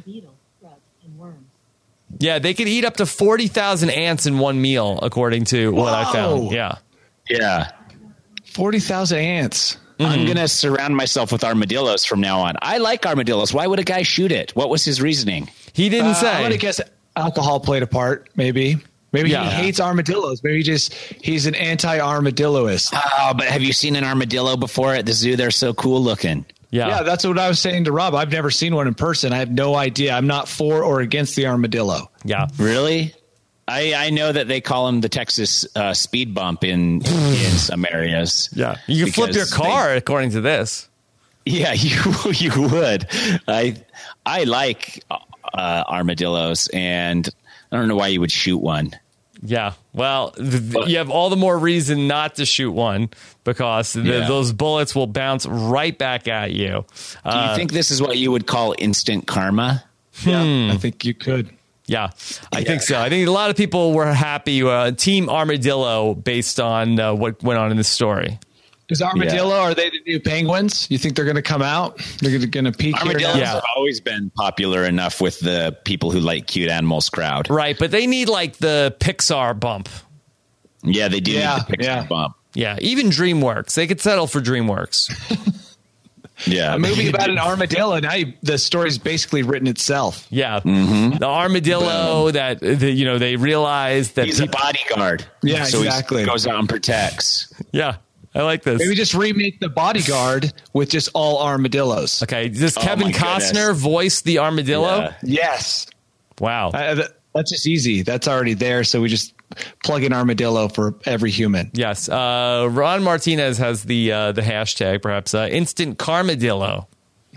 Yeah, they could eat up to forty thousand ants in one meal, according to what I found. Whoa. Yeah. Yeah. forty thousand ants. I'm going to surround myself with armadillos from now on. I like armadillos. Why would a guy shoot it? What was his reasoning? He didn't Uh, say. I'm going to guess alcohol played a part, maybe. Maybe Yeah. he hates armadillos. Maybe he just he's an anti-armadilloist. Oh, but have you seen an armadillo before at the zoo? They're so cool looking. yeah. Yeah, that's what I was saying to Rob. I've never seen one in person. I have no idea. I'm not for or against the armadillo. Yeah. Really? I, I know that they call them the Texas uh, speed bump in in some areas. Yeah. You can flip your Because car, according to this. they- yeah, you you would. I I like uh, armadillos, and I don't know why you would shoot one. Yeah. Well, th- th- you have all the more reason not to shoot one because the, Yeah. those bullets will bounce right back at you. Do you Uh, think this is what you would call instant karma? Yeah, I think you could. Yeah, I Yeah. think so. I think a lot of people were happy. Uh, Team Armadillo, based on uh, what went on in this story. Is armadillo? Are they the new penguins? You think they're going to come out? They're going to peak here Armadillos now? Yeah. have always been popular enough with the people who like cute animals crowd. Right, but they need like the Pixar bump. Yeah, they do Yeah, need the Pixar yeah. bump. Yeah, even DreamWorks. They could settle for DreamWorks. Yeah, A movie about an armadillo. Now you, the story's basically written itself. Yeah, the armadillo that the, you know they realized that he's a people, bodyguard. Yeah, so exactly. he goes out and protects. yeah, I like this. Maybe just remake The Bodyguard with just all armadillos. Okay, does Oh, Kevin my Costner goodness. voice the armadillo? Yeah. Yes. Wow. I, that, that's just easy. That's already there. So we just plug in armadillo for every human. Yes, uh, Ron Martinez has the uh, the hashtag, perhaps uh, instant Carmadillo.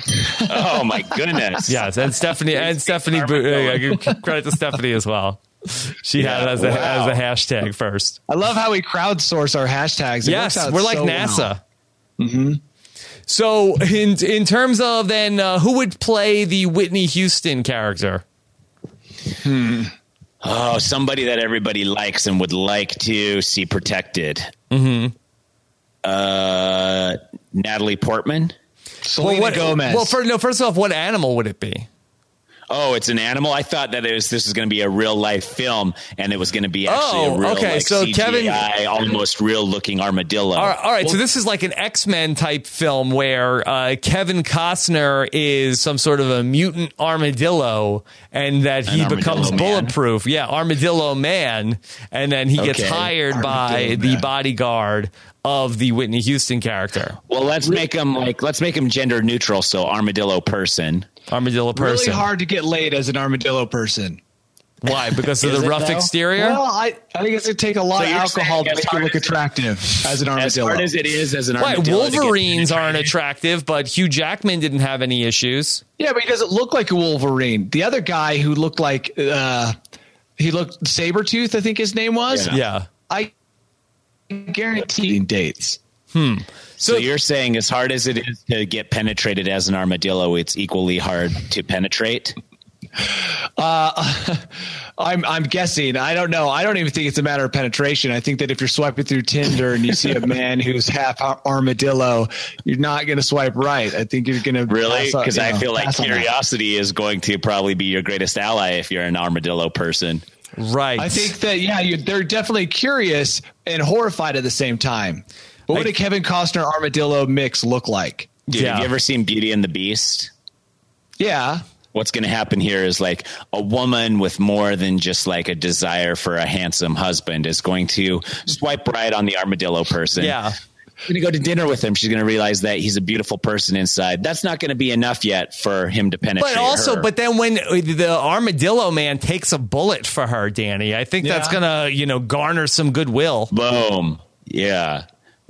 Oh my goodness. Yes, and Stephanie and Stephanie. Bo- uh, give credit to Stephanie as well. She had it as a, wow. as a hashtag first. I love how we crowdsource our hashtags. It Yes, works out we're like so NASA. well. Mm-hmm. So, in in terms of then, uh, who would play the Whitney Houston character? Oh, somebody that everybody likes and would like to see protected. Mm-hmm. Uh, Natalie Portman. Selena what, Gomez. Well, for, no. First off, what animal would it be? Oh, it's an animal. I thought that it was this was going to be a real life film, and it was going to be actually Oh, a real okay, like, so C G I, Kevin- almost real looking armadillo. All right, all right, so this is like an X-Men type film where uh, Kevin Costner is some sort of a mutant armadillo, and that he An becomes armadillo man. bulletproof. Yeah, Armadillo Man, and then he gets Okay. hired by Armadillo the Man. bodyguard of the Whitney Houston character, Well, let's make him like let's make him gender neutral. So armadillo person. Armadillo person. Really hard to get laid as an armadillo person. Why? Because of Is the it, rough though? exterior? Well, I, I think it's going to take a lot So of you're alcohol saying to as make you hard look as- attractive as an As armadillo. hard as it is as an Right, armadillo. to get Wolverines aren't penetrated. attractive, but Hugh Jackman didn't have any issues. Yeah, but he doesn't look like a Wolverine. The other guy who looked like uh, he looked Sabretooth, I think his name was. Yeah. Yeah. I guarantee dates. So you're saying as hard as it is to get penetrated as an armadillo, it's equally hard to penetrate? Uh, I'm I'm guessing. I don't know. I don't even think it's a matter of penetration. I think that if you're swiping through Tinder and you see a man who's half ar- armadillo, you're not going to swipe right. I think you're going to Really? Because I feel like pass on that. curiosity is going to probably be your greatest ally if you're an armadillo person. Right. I think that yeah, you, they're definitely curious and horrified at the same time. But what I- did Kevin Costner armadillo mix look like? Dude, Yeah. have you ever seen Beauty and the Beast? Yeah. What's going to happen here is like a woman with more than just like a desire for a handsome husband is going to swipe right on the armadillo person. Yeah. Going to go to dinner with him. She's going to realize that he's a beautiful person inside. That's not going to be enough yet for him to penetrate But also, her. but then when the Armadillo Man takes a bullet for her, Danny, I think that's Yeah. gonna, you know, garner some goodwill. Boom. Yeah.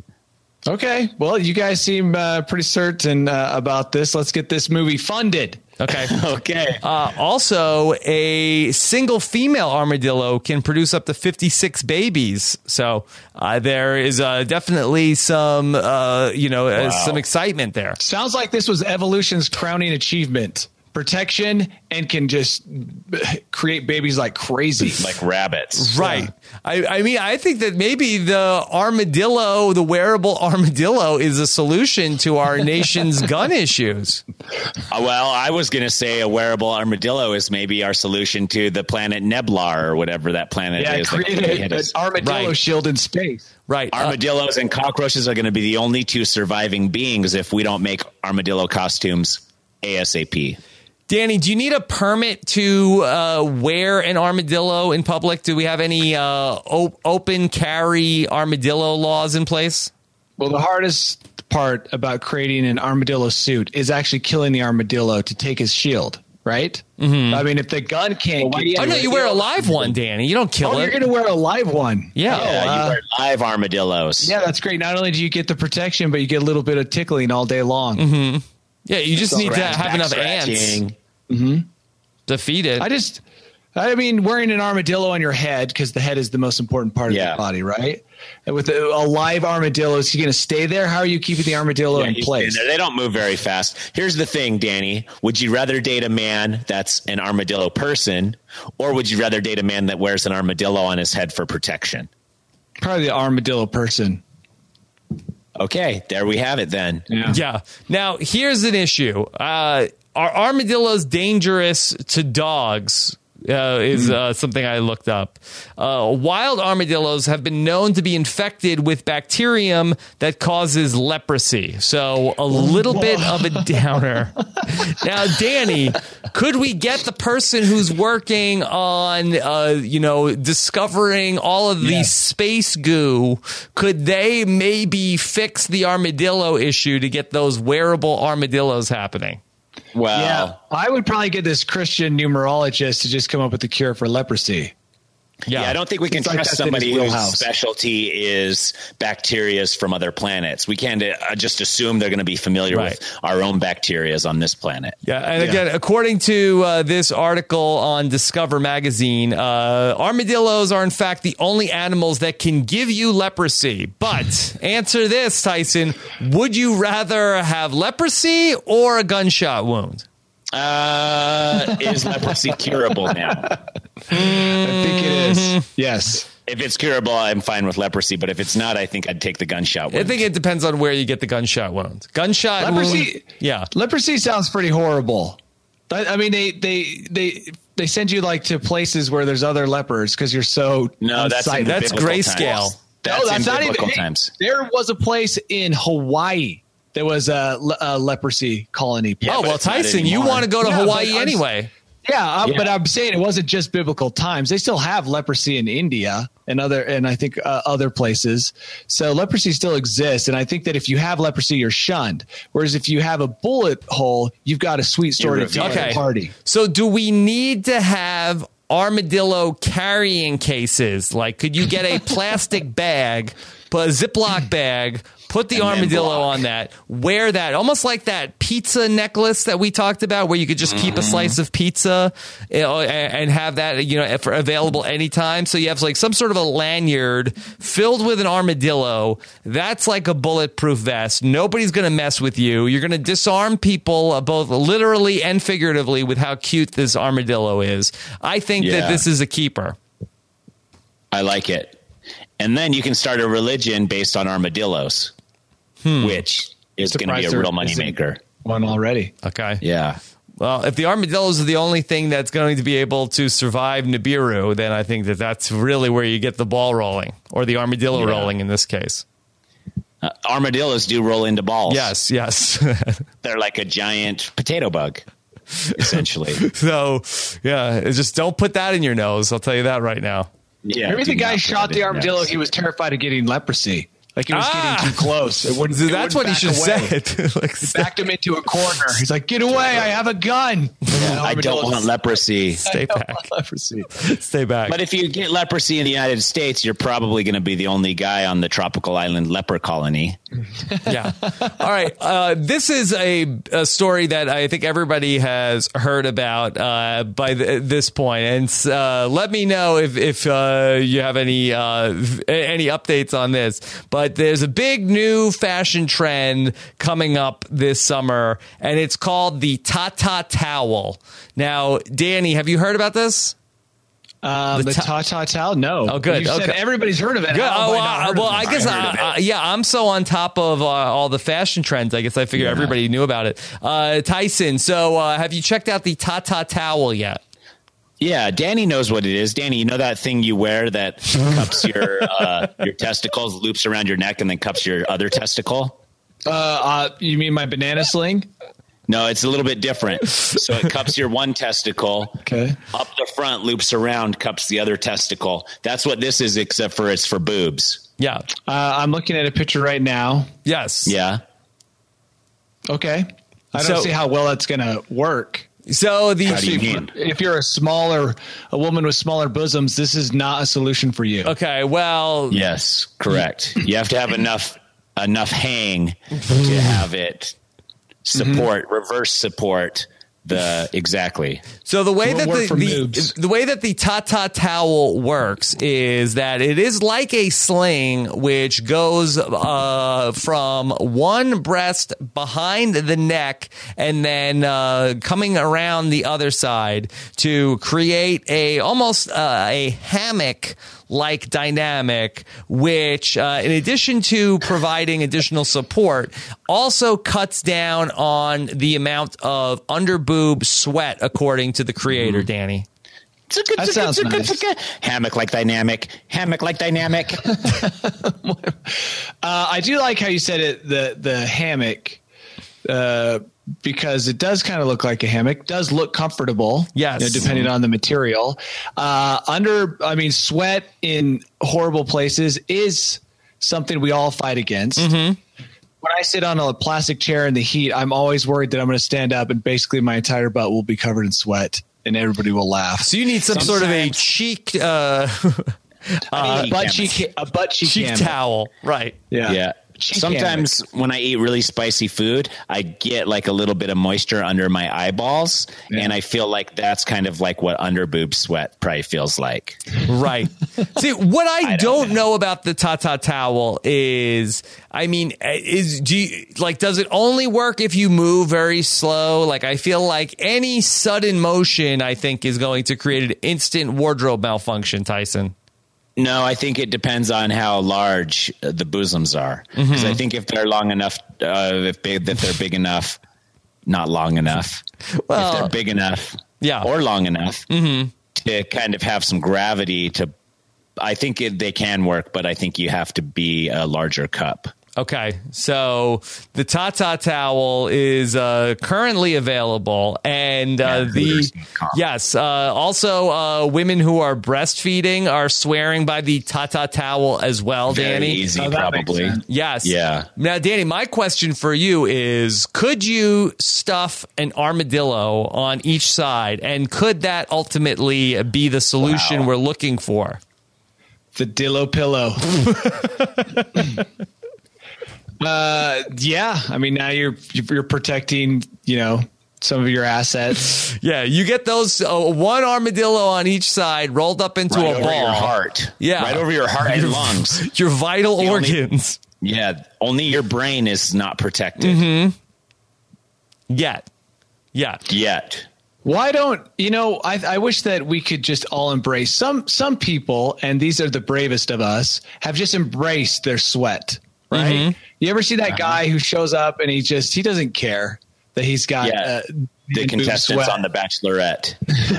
Okay. Well, you guys seem uh, pretty certain uh, about this. Let's get this movie funded. Okay. Okay. Uh, also, a single female armadillo can produce up to fifty-six babies. So uh, there is uh, definitely some, uh, you know, uh, some excitement there. Sounds like this was evolution's crowning achievement. Protection and can just create babies like crazy. Like rabbits. Right. I, I mean, I think that maybe the armadillo, the wearable armadillo, is a solution to our nation's gun issues. Uh, well, I was going to say a wearable armadillo is maybe our solution to the planet Neblar or whatever that planet Yeah, is. that create could a- hit an us. armadillo Right. shield in space. Right. Uh, Armadillos and cockroaches are going to be the only two surviving beings if we don't make armadillo costumes ASAP. Danny, do you need a permit to uh, wear an armadillo in public? Do we have any uh, op- open carry armadillo laws in place? Well, the hardest part about creating an armadillo suit is actually killing the armadillo to take his shield, right? Mm-hmm. I mean, if the gun can't Well, why do get you Oh, to no, it- you wear a live one, Danny. You don't kill Oh, you're it. going to wear a live one. Yeah. Yeah, uh, you wear live armadillos. Yeah, that's great. Not only do you get the protection, but you get a little bit of tickling all day long. Yeah, you just need to Scratch, have back enough ants scratching. to feed it. I just, I mean, wearing an armadillo on your head, because the head is the most important part of Yeah. the body, right? And with a, a live armadillo, is he going to stay there? How are you keeping the armadillo Yeah, in he's place? in there. They don't move very fast. Here's the thing, Danny. Would you rather date a man that's an armadillo person, or would you rather date a man that wears an armadillo on his head for protection? Probably the armadillo person. Okay, there we have it then. Yeah. Yeah. Now, here's an issue. Uh, are armadillos dangerous to dogs? Uh, is uh, something I looked up. Uh, wild armadillos have been known to be infected with bacterium that causes leprosy. So a little bit of a downer. Now, Danny, could we get the person who's working on, uh, you know, discovering all of the Yeah. space goo? Could they maybe fix the armadillo issue to get those wearable armadillos happening? Well, Yeah, I would probably get this Christian numerologist to just come up with the cure for leprosy. yeah, I don't think we can It's like trust that's in somebody his whose wheelhouse. specialty is bacterias from other planets. We can't uh, just assume they're going to be familiar Right. with our own bacterias on this planet. Yeah, and again, according to uh, this article on Discover Magazine, uh, armadillos are in fact the only animals that can give you leprosy. But answer this, Tyson: would you rather have leprosy or a gunshot wound? Uh, is leprosy curable now? I think it is. Yes. If it's curable, I'm fine with leprosy. But if it's not, I think I'd take the gunshot I wound. think it depends on where you get the gunshot wound. Gunshot Leprosy. wound, yeah. Leprosy sounds pretty horrible. But, I mean, they they they they send you like to places where there's other lepers because you're so No, that's in unsightly. That's biblical grayscale. times. That's, no, that's in not biblical even. times. There was a place in Hawaii. There was a, le- a leprosy colony. Yeah, oh, but well, it's not Tyson, you anymore. want to go to Yeah, Hawaii but I'm- anyway. Yeah, uh, Yeah. but I'm saying it wasn't just biblical times. They still have leprosy in India and other, and I think uh, other places. So leprosy still exists, and I think that if you have leprosy, you're shunned. Whereas if you have a bullet hole, you've got a sweet story to You're tell at Okay. a party. So do we need to have armadillo carrying cases? Like, could you get a plastic bag, put a Ziploc bag, put the And then armadillo block. on that, wear that, almost like that pizza necklace that we talked about, where you could just keep a slice of pizza, you know, and and have that, you know, for available anytime. So you have like some sort of a lanyard filled with an armadillo. That's like a bulletproof vest. Nobody's going to mess with you. You're going to disarm people, uh, both literally and figuratively, with how cute this armadillo is. I think that Yeah. this is a keeper. I like it. And then you can start a religion based on armadillos, which is going to be Surprised a there real isn't moneymaker. One already. Okay. Yeah. Well, if the armadillos are the only thing that's going to be able to survive Nibiru, then I think that that's really where you get the ball rolling, or the armadillo Yeah. rolling in this case. Uh, armadillos do roll into balls. Yes, yes. They're like a giant potato bug, essentially. So, yeah, it's just don't put that in your nose. I'll tell you that right now. Yeah. Maybe do the guy not put shot that the in armadillo. nets. He was terrified of getting leprosy. Like he was Ah! getting too close. It wouldn't, it That's wouldn't what he back should have away. said. Like, stay, Backed him into a corner. He's like, "Get away! I have a gun." I don't want leprosy. stay back. leprosy. Stay back. But if you get leprosy in the United States, you're probably going to be the only guy on the tropical island leper colony. Yeah. All right. Uh, this is a, a story that I think everybody has heard about uh, by th- this point, and uh, let me know if if uh, you have any uh, v- any updates on this. But there's a big new fashion trend coming up this summer, and it's called the Tata towel. Now, Danny, have you heard about this? Um, The the ta- ta ta towel? No. Oh, good. You said Okay. everybody's heard of it. Good. How have Oh, I not uh, heard well, of it? I guess, I heard of uh, uh, yeah, I'm so on top of uh, all the fashion trends. I guess I figure Yeah. everybody knew about it. Uh, Tyson, so uh, have you checked out the Tata towel yet? Yeah, Danny knows what it is. Danny, you know that thing you wear that cups your uh, your testicles, loops around your neck, and then cups your other testicle? Uh, uh, you mean my banana sling? No, it's a little bit different. So it cups your one testicle. Okay. Up the front, loops around, cups the other testicle. That's what this is, except for it's for boobs. Yeah. Uh, I'm looking at a picture right now. Yes. Yeah. Okay. I don't So- see how well that's going to work. So the How do you mean? If you're a smaller, a woman with smaller bosoms, this is not a solution for you. okay, well, Yes, correct. You have to have enough enough hang to have it support, reverse support the exactly. so the way It that won't the, work for the, moobs. the way that the Tata towel works is that it is like a sling, which goes uh, from one breast behind the neck and then uh, coming around the other side to create a almost uh, a hammock like dynamic, which uh, in addition to providing additional support, also cuts down on the amount of under boob sweat, according to the creator, Danny. That sounds nice. Hammock like dynamic. Hammock like dynamic. Uh, I do like how you said it, the the hammock, uh, because it does kind of look like a hammock. Does look comfortable. Yes. you know, depending on the material. Uh, under, I mean, sweat in horrible places is something we all fight against. Mm-hmm. When I sit on a plastic chair in the heat, I'm always worried that I'm going to stand up and basically my entire butt will be covered in sweat and everybody will laugh. So you need some sort of a Sometimes- cheek uh, uh, Cheek butt hammock. cheek, a butt cheek, cheek hammock. towel, right? Yeah. Yeah. Cheek Sometimes when I eat really spicy food, I get like a little bit of moisture under my eyeballs, Yeah. and I feel like that's kind of like what under boob sweat probably feels like. Right. See, what I, I don't, don't know. about the Tata towel is, I mean, is do you, like, does it only work if you move very slow? Like, I feel like any sudden motion, I think, is going to create an instant wardrobe malfunction, Tyson. No, I think it depends on how large uh, the bosoms are. Because I think if they're long enough, uh, if big, that they're big enough, not long enough. Well, if they're big enough, yeah, or long enough mm-hmm. to kind of have some gravity to. I think it, they can work, but I think you have to be a larger cup. Okay, so the Tata towel is uh, currently available, and uh, Yeah, the yes, uh, also uh, women who are breastfeeding are swearing by the Tata towel as well. Very Danny, easy, Oh, that probably. makes sense. yes, Yeah. Now, Danny, my question for you is: could you stuff an armadillo on each side, and could that ultimately be the solution Wow. we're looking for? The Dillo pillow. uh, yeah. I mean, now you're you're protecting, you know, some of your assets. Yeah, you get those uh, one armadillo on each side rolled up into Right a over ball. your heart. Yeah. Right over your heart and lungs. Your vital The only- organs. Yeah. Only your brain is not protected Mm-hmm. Yet. Yeah. yet. Why don't you know? I, I wish that we could just all embrace some some people, and these are the bravest of us, have just embraced their sweat. Right? Mm-hmm. You ever see that guy who shows up and he just he doesn't care that he's got Yeah. uh, The boob contestants sweat. on The Bachelorette.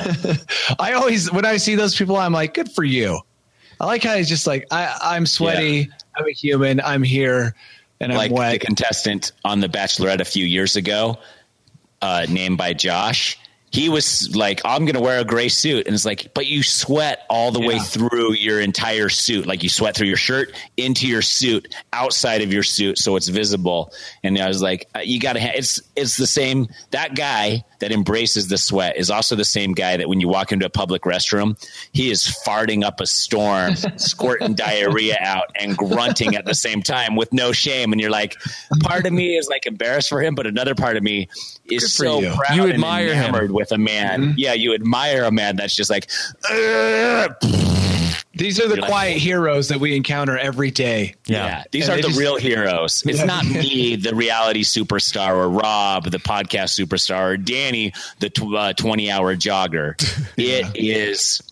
I always when I see those people, I'm like, good for you. I like how he's just like, I, I'm sweaty. Yeah. I'm a human. I'm here, and I'm Like wet. the contestant on The Bachelorette a few years ago, uh, named by Josh. He was like, I'm going to wear a gray suit. And it's like, but you sweat all the way Yeah. through your entire suit. Like you sweat through your shirt, into your suit, outside of your suit. So it's visible. And I was like, uh, you got to, ha- it's, it's the same. That guy that embraces the sweat is also the same guy that when you walk into a public restroom, he is farting up a storm, squirting diarrhea out and grunting at the same time with no shame. And you're like, part of me is like embarrassed for him, but another part of me is Good for so you. proud You and admire him. enamored with a man. Mm-hmm. Yeah, you admire a man that's just like, "Ugh." These are the You're like- quiet heroes that we encounter every day. Yeah. yeah. These And are they the just- real heroes. It's Yeah. not me, the reality superstar, or Rob, the podcast superstar, or Danny, the tw- uh, twenty-hour jogger. It is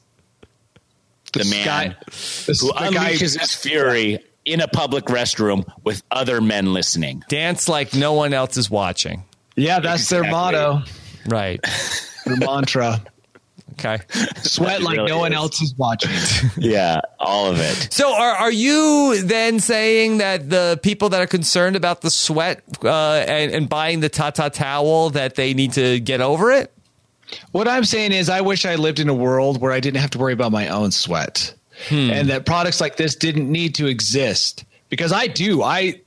the, man Sky- the, who the guy- unleashes his fury in a public restroom with other men listening. Dance like no one else is watching. yeah, that's their Exactly. motto, Right. their mantra. Okay. Sweat like really no one is. else is watching. Yeah, all of it. So are are you then saying that the people that are concerned about the sweat uh, and, and buying the Tata towel, that they need to get over it? What I'm saying is, I wish I lived in a world where I didn't have to worry about my own sweat, and that products like this didn't need to exist. Because I do, I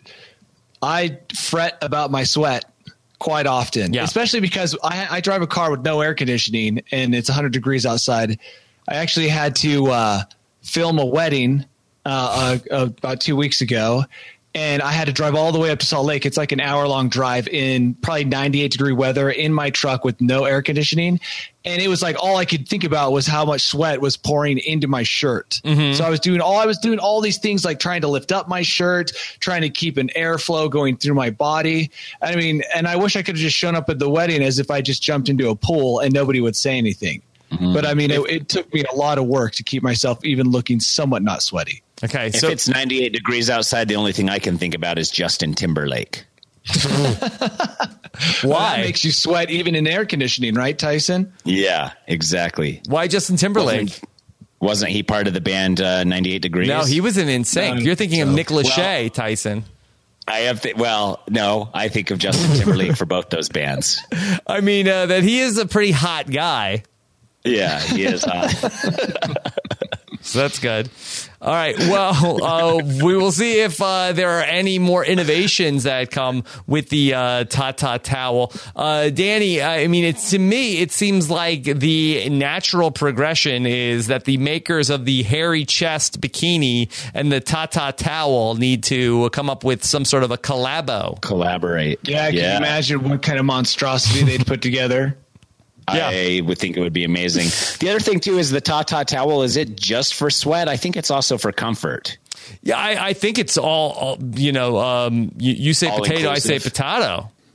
I fret about my sweat quite often, Yeah. especially because I, I drive a car with no air conditioning and it's one hundred degrees outside. I actually had to uh, film a wedding uh, uh, about two weeks ago. And I had to drive all the way up to Salt Lake. It's like an hour long drive in probably ninety-eight degree weather in my truck with no air conditioning. And it was like all I could think about was how much sweat was pouring into my shirt. Mm-hmm. So I was doing all I was doing all these things, like trying to lift up my shirt, trying to keep an airflow going through my body. I mean, and I wish I could have just shown up at the wedding as if I just jumped into a pool and nobody would say anything. Mm-hmm. But I mean, it, it took me a lot of work to keep myself even looking somewhat not sweaty. Okay. If So it's ninety-eight degrees outside, the only thing I can think about is Justin Timberlake. That why? makes you sweat even in air conditioning, right, Tyson? Yeah, exactly. Why Justin Timberlake? Wasn't, wasn't he part of the band uh, ninety-eight degrees? No, he was in NSYNC. No, You're thinking of so- Nick Lachey, Tyson. I have. Th- well, no, I think of Justin Timberlake for both those bands. I mean, uh, that he is a pretty hot guy. Yeah, he is hot. So that's good. All right. Well, uh, we will see if uh, there are any more innovations that come with the uh, Tata towel. Uh, Danny, I mean, it's to me, it seems like the natural progression is that the makers of the hairy chest bikini and the Tata towel need to come up with some sort of a collabo. Collaborate. Yeah, can you imagine what kind of monstrosity they'd put together? I would think it would be amazing. The other thing too is the Tata towel. Is it just for sweat? I think it's also for comfort. Yeah, I, I think it's all, all you know, um, you, you say All potato, I say inclusive. potato.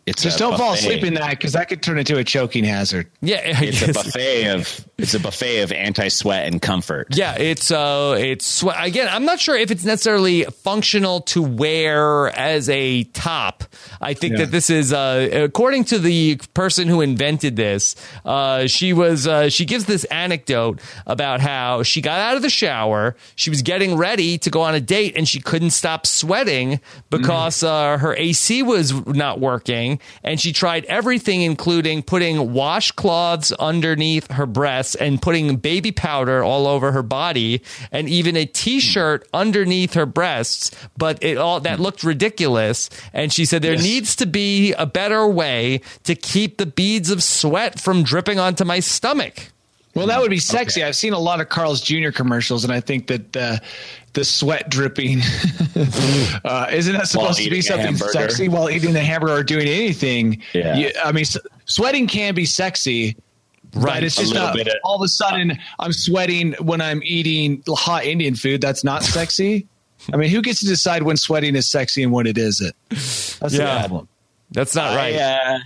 It's Just a don't buffet. fall asleep in that because that could turn into a choking hazard. Yeah, I It's a guess. buffet of it's a buffet of anti-sweat and comfort. Yeah, it's uh, it's sweat. Again, I'm not sure if it's necessarily functional to wear as a top. I think Yeah. that this is, uh, according to the person who invented this, uh, she was uh, she gives this anecdote about how she got out of the shower, she was getting ready to go on a date, and she couldn't stop sweating because uh, her A C was not working, and she tried everything, including putting washcloths underneath her breasts and putting baby powder all over her body, and even a T-shirt underneath her breasts. But it all that looked ridiculous, and she said there Yes. needs to be a better way to keep the beads of sweat from dripping onto my stomach. Well, that would be sexy. I've seen a lot of Carl's Junior commercials, and I think that uh, the sweat dripping uh, isn't that supposed to eating be a something hamburger. sexy while eating the hamburger or doing anything. Yeah. You- I mean, s- sweating can be sexy. Right. But it's A just little not, bit of- all of a sudden I'm sweating when I'm eating hot Indian food. That's not sexy. I mean, who gets to decide when sweating is sexy and when it isn't? That's the Yeah. problem. That's not right. I, uh,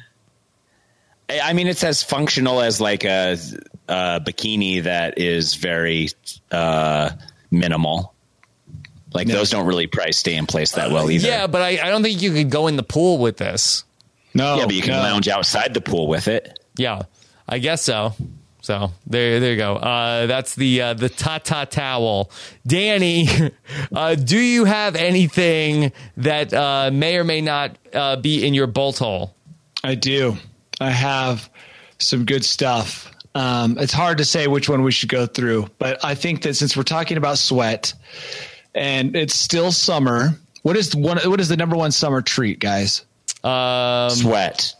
I I mean, it's as functional as like a, a bikini that is very uh, minimal. Like No. those don't really probably stay in place that well either. Yeah, but I, I don't think you could go in the pool with this. No, yeah, but you can no. lounge outside the pool with it. Yeah, I guess so. So there, there you go. Uh, that's the uh, the Tata towel. Danny, uh, do you have anything that uh, may or may not uh, be in your bolt hole? I do. I have some good stuff. Um, it's hard to say which one we should go through, but I think that since we're talking about sweat and it's still summer, what is one? What is the number one summer treat, guys? Um, Sweat.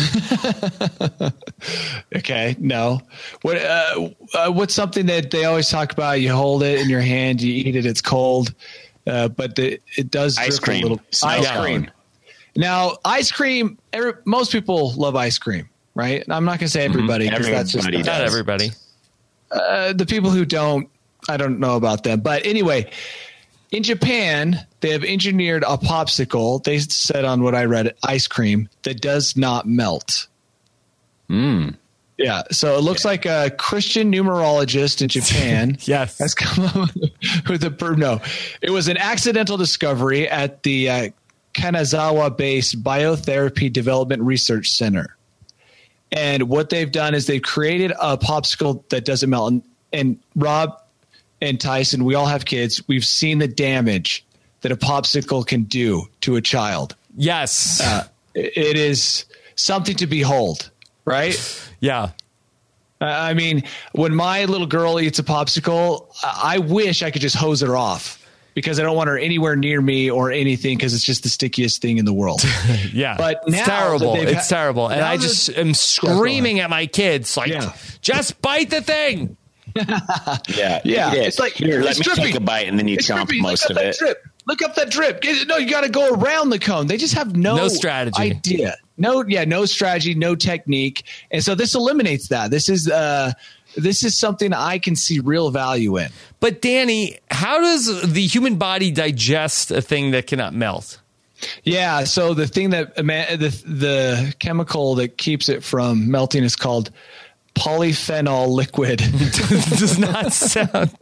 Okay, no. What? Uh, uh, what's something that they always talk about? You hold it in your hand, you eat it, it's cold, uh, but the, it does Ice drip cream. A little. Snow Ice cone. cream. Now, ice cream. Every, most people love ice cream, right? I'm not going to say everybody because that's just Everybody not- not does. everybody. uh, the people who don't, I don't know about them. But anyway, in Japan, they have engineered a popsicle. They said on what I read, ice cream that does not melt. Mm. Yeah, so it looks like a Christian numerologist in Japan Yes. has come up with a per- no. It was an accidental discovery at the uh, Kanazawa-based Biotherapy Development Research Center. And what they've done is they've created a popsicle that doesn't melt. And, and Rob and Tyson, we all have kids. We've seen the damage that a popsicle can do to a child. Yes. Uh, it is something to behold, right? yeah. I mean, when my little girl eats a popsicle, I wish I could just hose her off because I don't want her anywhere near me or anything because it's just the stickiest thing in the world. Yeah. But it's now terrible. that they've It's ha- terrible. And now I that- just am screaming at my kids like, Yeah. just bite the thing. Yeah, Yeah, eat it. it's like- Here, let it's me dripping. take a bite, and then you It's chomp drippy. most Look of up that it. drip. Look up that drip. Get- No, you got to go around the cone. They just have no, No strategy. idea. No, yeah, no strategy, no technique. And so this eliminates that. This is uh, this is something I can see real value in. But Danny, how does the human body digest a thing that cannot melt? Yeah, so the thing that the the chemical that keeps it from melting is called polyphenol liquid. Does not sound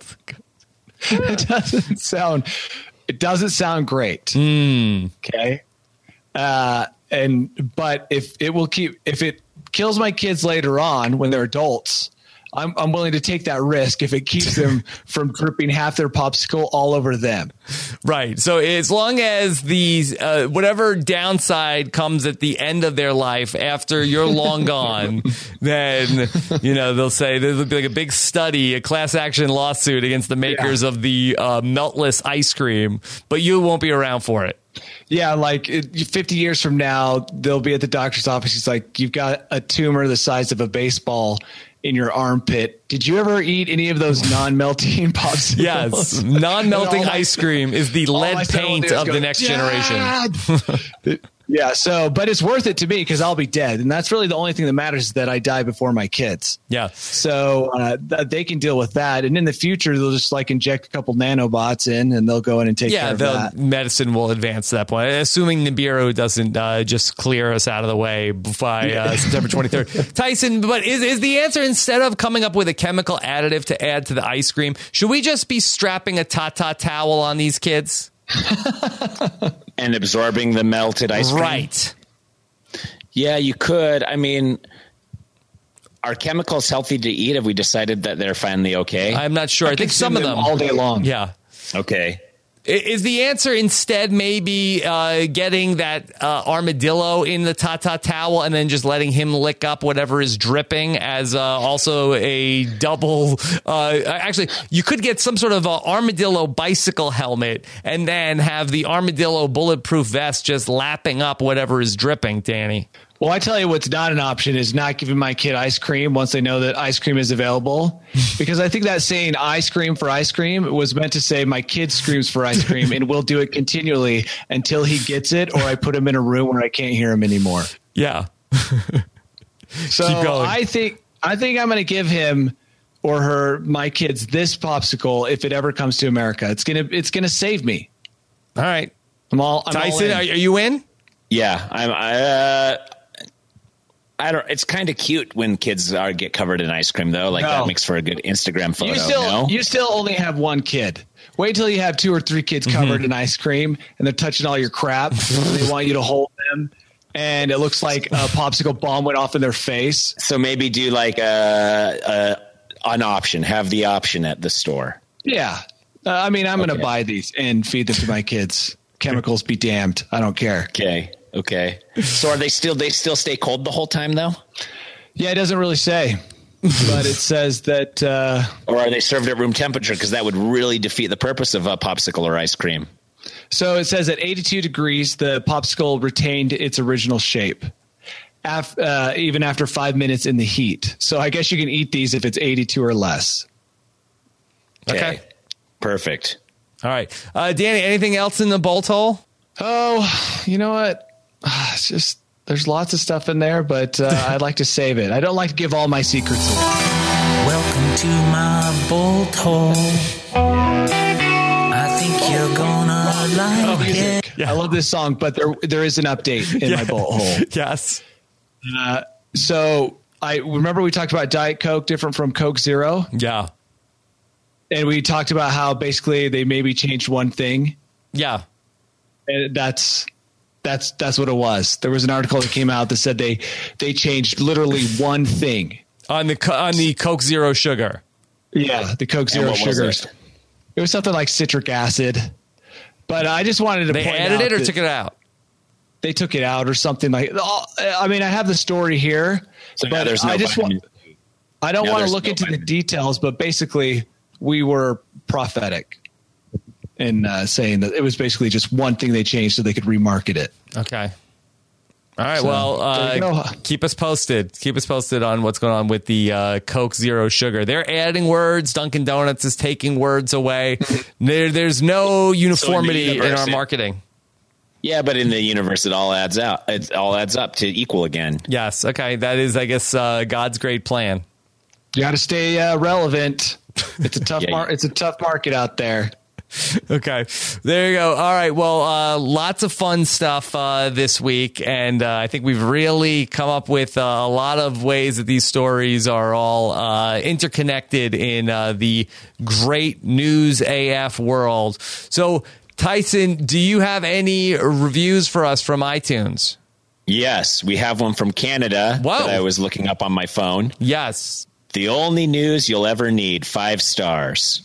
It doesn't sound it doesn't sound great. Mm. Okay. Uh, and but if it will keep if it kills my kids later on when they're adults, I'm I'm willing to take that risk if it keeps them from dripping half their popsicle all over them. Right. So as long as these uh, whatever downside comes at the end of their life after you're long gone, then you know they'll say there'll be like a big study, a class action lawsuit against the makers of the uh, meltless ice cream, but you won't be around for it. Yeah, like it, fifty years from now, they'll be at the doctor's office. He's like, "You've got a tumor the size of a baseball in your armpit. Did you ever eat any of those non-melting popsicles?" Yes, non-melting And all my- ice cream is the all my lead son will paint do is of go, the next generation. "Dad!" Yeah. So, but it's worth it to me because I'll be dead. And that's really the only thing that matters is that I die before my kids. Yeah. So uh, th- they can deal with that. And in the future, they'll just like inject a couple nanobots in and they'll go in and take yeah, care of the that. medicine will advance to that point, assuming Nibiru doesn't uh, just clear us out of the way by uh, September twenty-third. Tyson, but is, is the answer, instead of coming up with a chemical additive to add to the ice cream, should we just be strapping a Tata towel on these kids? And absorbing the melted ice cream? Right. Yeah, you could. I mean, are chemicals healthy to eat? Have we decided that they're finally okay? I'm not sure. I, I think some of them. all day long. Yeah. Okay. Is the answer instead maybe uh, getting that uh, armadillo in the Tata towel and then just letting him lick up whatever is dripping as uh, also a double? Uh, actually, you could get some sort of uh, armadillo bicycle helmet and then have the armadillo bulletproof vest just lapping up whatever is dripping, Danny. Well, I tell you what's not an option is not giving my kid ice cream once they know that ice cream is available. Because I think that saying ice cream for ice cream was meant to say my kid screams for ice cream and we'll do it continually until he gets it or I put him in a room where I can't hear him anymore. Yeah. So I think I think I'm going to give him or her, my kids, this popsicle if it ever comes to America. It's going to it's going to save me. All right. I'm all I'm Tyson, all are, are you in? Yeah, I'm I uh I don't. It's kind of cute when kids are get covered in ice cream, though. Like no. that makes for a good Instagram photo. You still, no? you still only have one kid. Wait till you have two or three kids covered mm-hmm. in ice cream, and they're touching all your crap. They want you to hold them, and it looks like a popsicle bomb went off in their face. So maybe do like a, a an option. Have the option at the store. Yeah, uh, I mean, I'm okay. going to buy these and feed them to my kids. Chemicals be damned. I don't care. Okay. Okay. So are they still, they still stay cold the whole time though? Yeah, it doesn't really say, but it says that, uh, or are they served at room temperature? Cause that would really defeat the purpose of a popsicle or ice cream. So it says at eighty-two degrees, the popsicle retained its original shape. Af, uh, even after five minutes in the heat. So I guess you can eat these if it's eighty-two or less. Okay. okay. Perfect. All right. Uh, Danny, anything else in the bolt hole? Oh, you know what? It's just, there's lots of stuff in there, but uh, I'd like to save it. I don't like to give all my secrets away. Welcome to my bolt hole. I think you're gonna like oh, it. Yeah. I love this song, but there there is an update in yeah. my bolt hole. Yes. Uh, so I remember we talked about Diet Coke different from Coke Zero. Yeah. And we talked about how basically they maybe changed one thing. Yeah. And that's that's that's what it was. There was an article that came out that said they they changed literally one thing on the on the Coke Zero sugar. Yeah, the Coke Zero sugars. It? it was something like citric acid. But I just wanted to they point added out it or that took it out. They took it out or something like. I mean, I have the story here, so but there's no I just want. I don't now want to look no into vitamin. the details, but basically, we were prophetic in uh, saying that it was basically just one thing they changed so they could remarket it. Okay. All right. So, well, uh, keep us posted. Keep us posted on what's going on with the uh, Coke Zero Sugar. They're adding words. Dunkin' Donuts is taking words away. there, there's no uniformity so in, in our marketing. Yeah, but in the universe, it all adds out. It all adds up to equal again. Yes. Okay. That is, I guess, uh, God's great plan. You got to stay uh, relevant. It's a tough. yeah, mar- it's a tough market out there. Okay, there you go. All right, well, uh, lots of fun stuff uh, this week, and uh, I think we've really come up with uh, a lot of ways that these stories are all uh, interconnected in uh, the great News A F world. So, Tyson, do you have any reviews for us from iTunes? Yes, we have one from Canada Whoa. that I was looking up on my phone. Yes. The only news you'll ever need, five stars.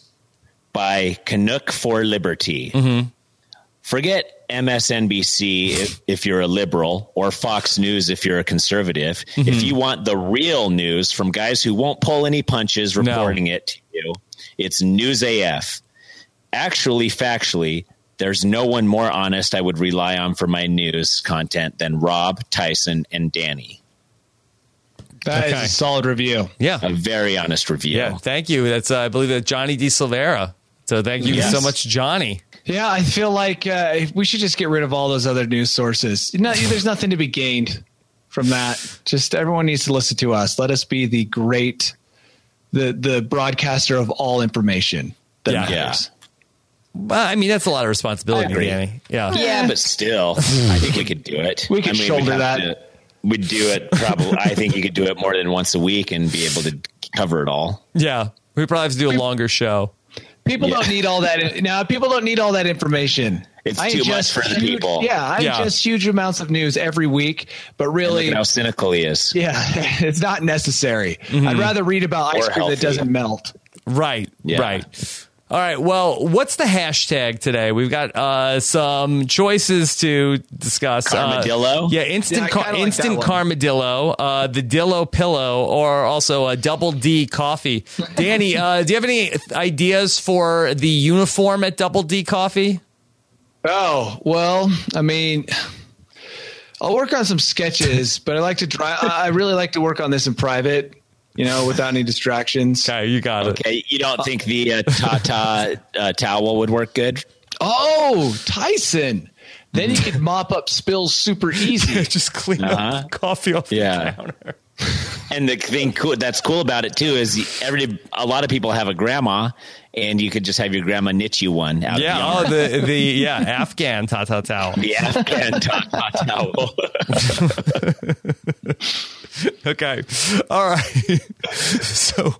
By Canuck for Liberty. Mm-hmm. Forget M S N B C if, if you're a liberal, or Fox News if you're a conservative. Mm-hmm. If you want the real news from guys who won't pull any punches reporting no. it to you, it's News A F. Actually, factually, there's no one more honest I would rely on for my news content than Rob, Tyson, and Danny. That okay. is a solid review. Yeah. A very honest review. Yeah, thank you. That's uh, I believe that Johnny D. Silvera So thank you Yes. so much, Johnny. Yeah, I feel like uh, we should just get rid of all those other news sources. No, there's nothing to be gained from that. Just everyone needs to listen to us. Let us be the great, the the broadcaster of all information that Yeah. matters. Well, I mean, that's a lot of responsibility, I agree. Danny. Yeah. Yeah, but still, I think we could do it. We could I mean, shoulder we'd have that. to- we'd do it probably. I think you could do it more than once a week and be able to cover it all. Yeah. We probably have to do a longer show. People Yeah. don't need all that. Now, people don't need all that information. It's I too much ingest for the huge- people. Yeah, I Yeah. ingest huge amounts of news every week, but Look really, at how cynical he is. yeah, it's not necessary. I'd rather read about ice Or cream that healthy. doesn't melt. Right. Yeah. Right. All right. Well, what's the hashtag today? We've got uh, some choices to discuss. Armadillo? Uh, yeah, instant Yeah, I car- kinda like instant that one. Carmadillo, uh, the Dillo pillow, or also a Double D coffee. Danny, uh, do you have any ideas for the uniform at Double D Coffee? Oh, well, I mean, I'll work on some sketches, but I like to try. I really like to work on this in private, you know, without any distractions. Okay, you got it. Okay, you don't think the uh, Tata uh, towel would work good? Oh, Tyson. Then you could mop up spills super easy. Just clean Uh-huh. up coffee off Yeah. the counter. And the thing cool, that's cool about it too is every a lot of people have a grandma, and you could just have your grandma knit you one out Yeah. of Oh, the the yeah Afghan Tata towel. the Afghan Tata towel. Okay. All right. So.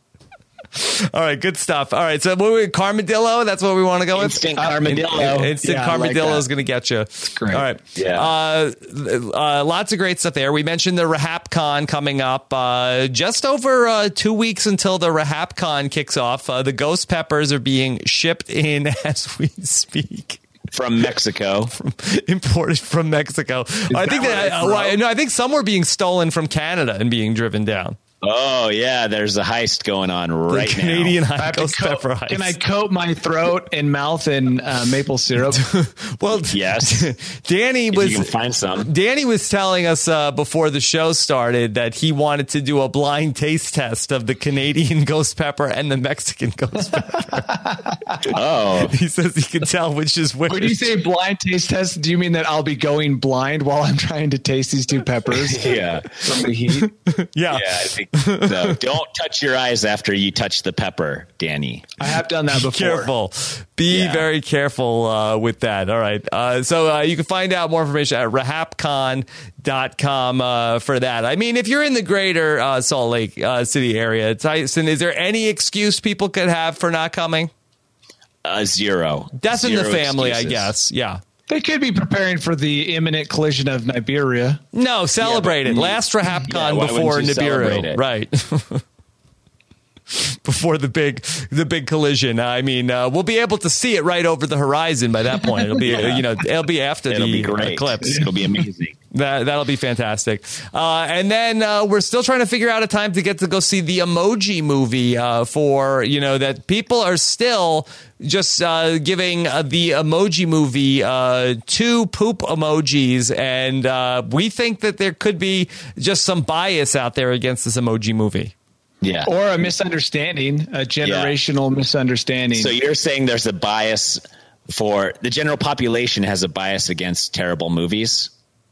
All right, good stuff. All right, so what we Carmadillo, that's what we want to go with. Instant Carmadillo. Instant Yeah, I like Carmadillo that. is going to get you. great. All right. Yeah. Uh, uh, lots of great stuff there. We mentioned the RahapCon coming up. Uh, just over uh, two weeks until the RahapCon kicks off. Uh, the Ghost Peppers are being shipped in as we speak. From Mexico. Imported from Mexico. I think that, that what uh, it's well, no, I think some were being stolen from Canada and being driven down. Oh yeah, there's a heist going on right the Canadian now. high I have to Ghost coat- Pepper ice. Can I coat my throat and mouth in uh, maple syrup? Well, Yes. Danny If was you can find some. Danny was telling us uh, before the show started that he wanted to do a blind taste test of the Canadian ghost pepper and the Mexican ghost pepper. Oh, He says he can tell which is which. When you say blind taste test, do you mean that I'll be going blind while I'm trying to taste these two peppers yeah. from the heat? yeah. Yeah, I think so. Don't touch your eyes after you touch the pepper, Danny. I have done that before. Careful. Be Yeah. very careful uh, with that. All right. Uh, so uh, you can find out more information at rahapcon dot com uh, for that. I mean, if you're in the greater uh, Salt Lake uh, City area, Tyson, is there any excuse people could have for not coming? Uh, zero. Death in the Zero family, excuses. I guess. Yeah. They could be preparing for the imminent collision of Nibiru. No, celebrate Yeah, it. but- Last RahapCon Yeah, why before wouldn't you celebrate Nibiru. it? Right. Before the big the big collision. I mean, uh, we'll be able to see it right over the horizon by that point. It'll be, uh, you know, it'll be after It'll the be great. eclipse. It'll be amazing. That that'll be fantastic. Uh, and then uh, we're still trying to figure out a time to get to go see the Emoji Movie uh, for, you know, that people are still just uh, giving uh, the Emoji Movie uh, two poop emojis, and uh, we think that there could be just some bias out there against this Emoji Movie. Yeah. Or a misunderstanding, a generational misunderstanding. So you're saying there's a bias for the general population has a bias against terrible movies?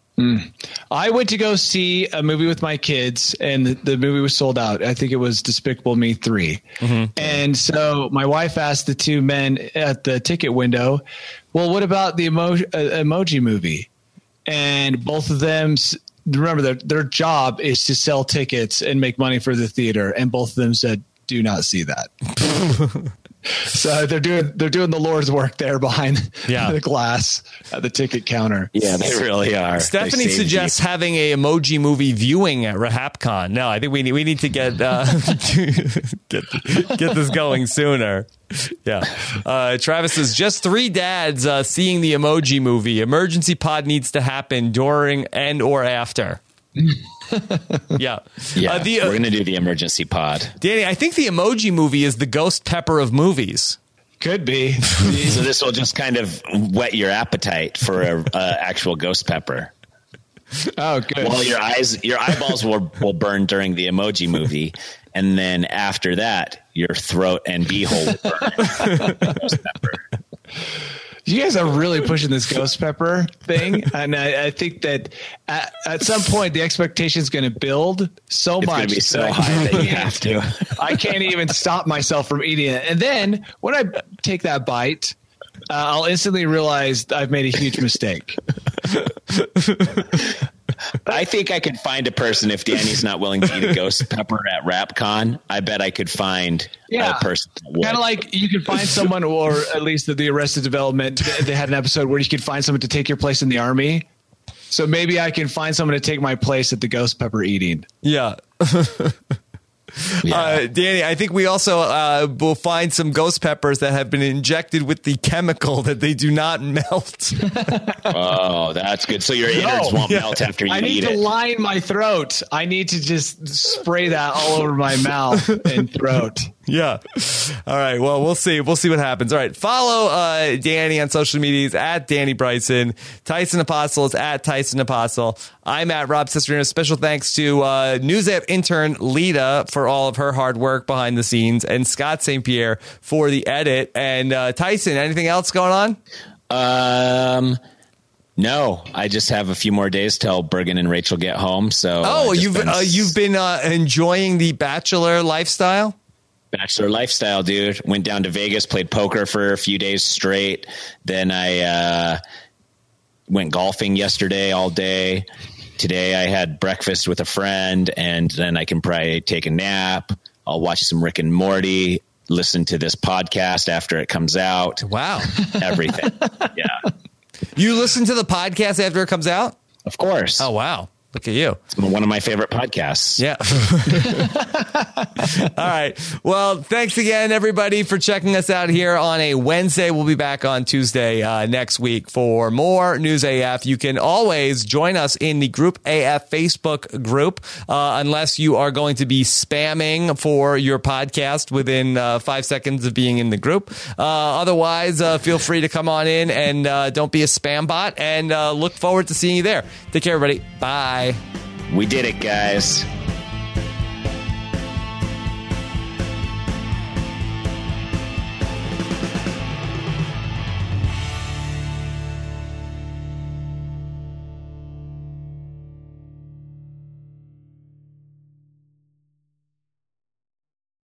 I went to go see a movie with my kids, and the, the movie was sold out. I think it was Despicable Me three. And so my wife asked the two men at the ticket window, well, what about the emo- uh, Emoji Movie? And both of them, s- remember, their, their job is to sell tickets and make money for the theater. And both of them said, do not see that. So they're doing they're doing the Lord's work there behind Yeah. the glass at the ticket counter. Yeah, they really are. Stephanie They saved suggests having a Emoji Movie viewing at RahapCon. No, I think we need we need to get uh, get get this going sooner. Yeah, uh, Travis says just three dads uh, seeing the Emoji Movie. Emergency pod needs to happen during and or after. Yeah, you. Yeah, Uh, the, uh, we're gonna do the emergency pod. Danny, I think the Emoji Movie is the Ghost Pepper of movies. Could be. So this will just kind of whet your appetite for a, a actual ghost pepper. Oh, good. Well, your eyes, your eyeballs will will burn during the Emoji Movie, and then after that, your throat and beehole will burn. Ghost pepper. You guys are really pushing this ghost pepper thing, and I, I think that at, at some point the expectation is going to build so It's much. going to be so that high that you have to. I can't even stop myself from eating it. And then when I take that bite, uh, I'll instantly realize I've made a huge mistake. I think I could find a person if Danny's not willing to eat a ghost pepper at RapCon. I bet I could find Yeah. a person that would. Kind of like you could find someone, or at least the, the Arrested Development, they had an episode where you could find someone to take your place in the army. So maybe I can find someone to take my place at the ghost pepper eating. Yeah. Yeah. Uh, Danny, I think we also uh, will find some ghost peppers that have been injected with the chemical that they do not melt. Oh, that's good. So your innards won't Yeah. melt after you I need eat to it. line my throat. I need to just spray that all over my mouth and throat. Yeah. All right. Well, we'll see. We'll see what happens. All right. Follow uh, Danny on social medias at Danny Bryson. Tyson Apostle is at Tyson Apostle. I'm at Rob Cesarino. Special thanks to uh, NewsApp intern Lita for all of her hard work behind the scenes, and Scott Saint Pierre for the edit. And uh, Tyson, anything else going on? Um, no, I just have a few more days till Bergen and Rachel get home. So Oh, I've just you've been uh, you've been uh, enjoying the bachelor lifestyle? bachelor lifestyle, dude. Went down to Vegas, played poker for a few days straight. Then I uh, went golfing yesterday all day. Today I had breakfast with a friend, and then I can probably take a nap. I'll watch some Rick and Morty, listen to this podcast after it comes out. Wow. Everything. Yeah, You listen to the podcast after it comes out? of course. Oh, wow. Look at you. It's one of my favorite podcasts. Yeah. All right. Well, thanks again, everybody, for checking us out here on a Wednesday. We'll be back on Tuesday uh, next week for more News A F. You can always join us in the Group A F Facebook group, uh, unless you are going to be spamming for your podcast within uh, five seconds of being in the group. Uh, otherwise, uh, feel free to come on in and uh, don't be a spam bot, and uh, look forward to seeing you there. Take care, everybody. Bye. We did it, guys.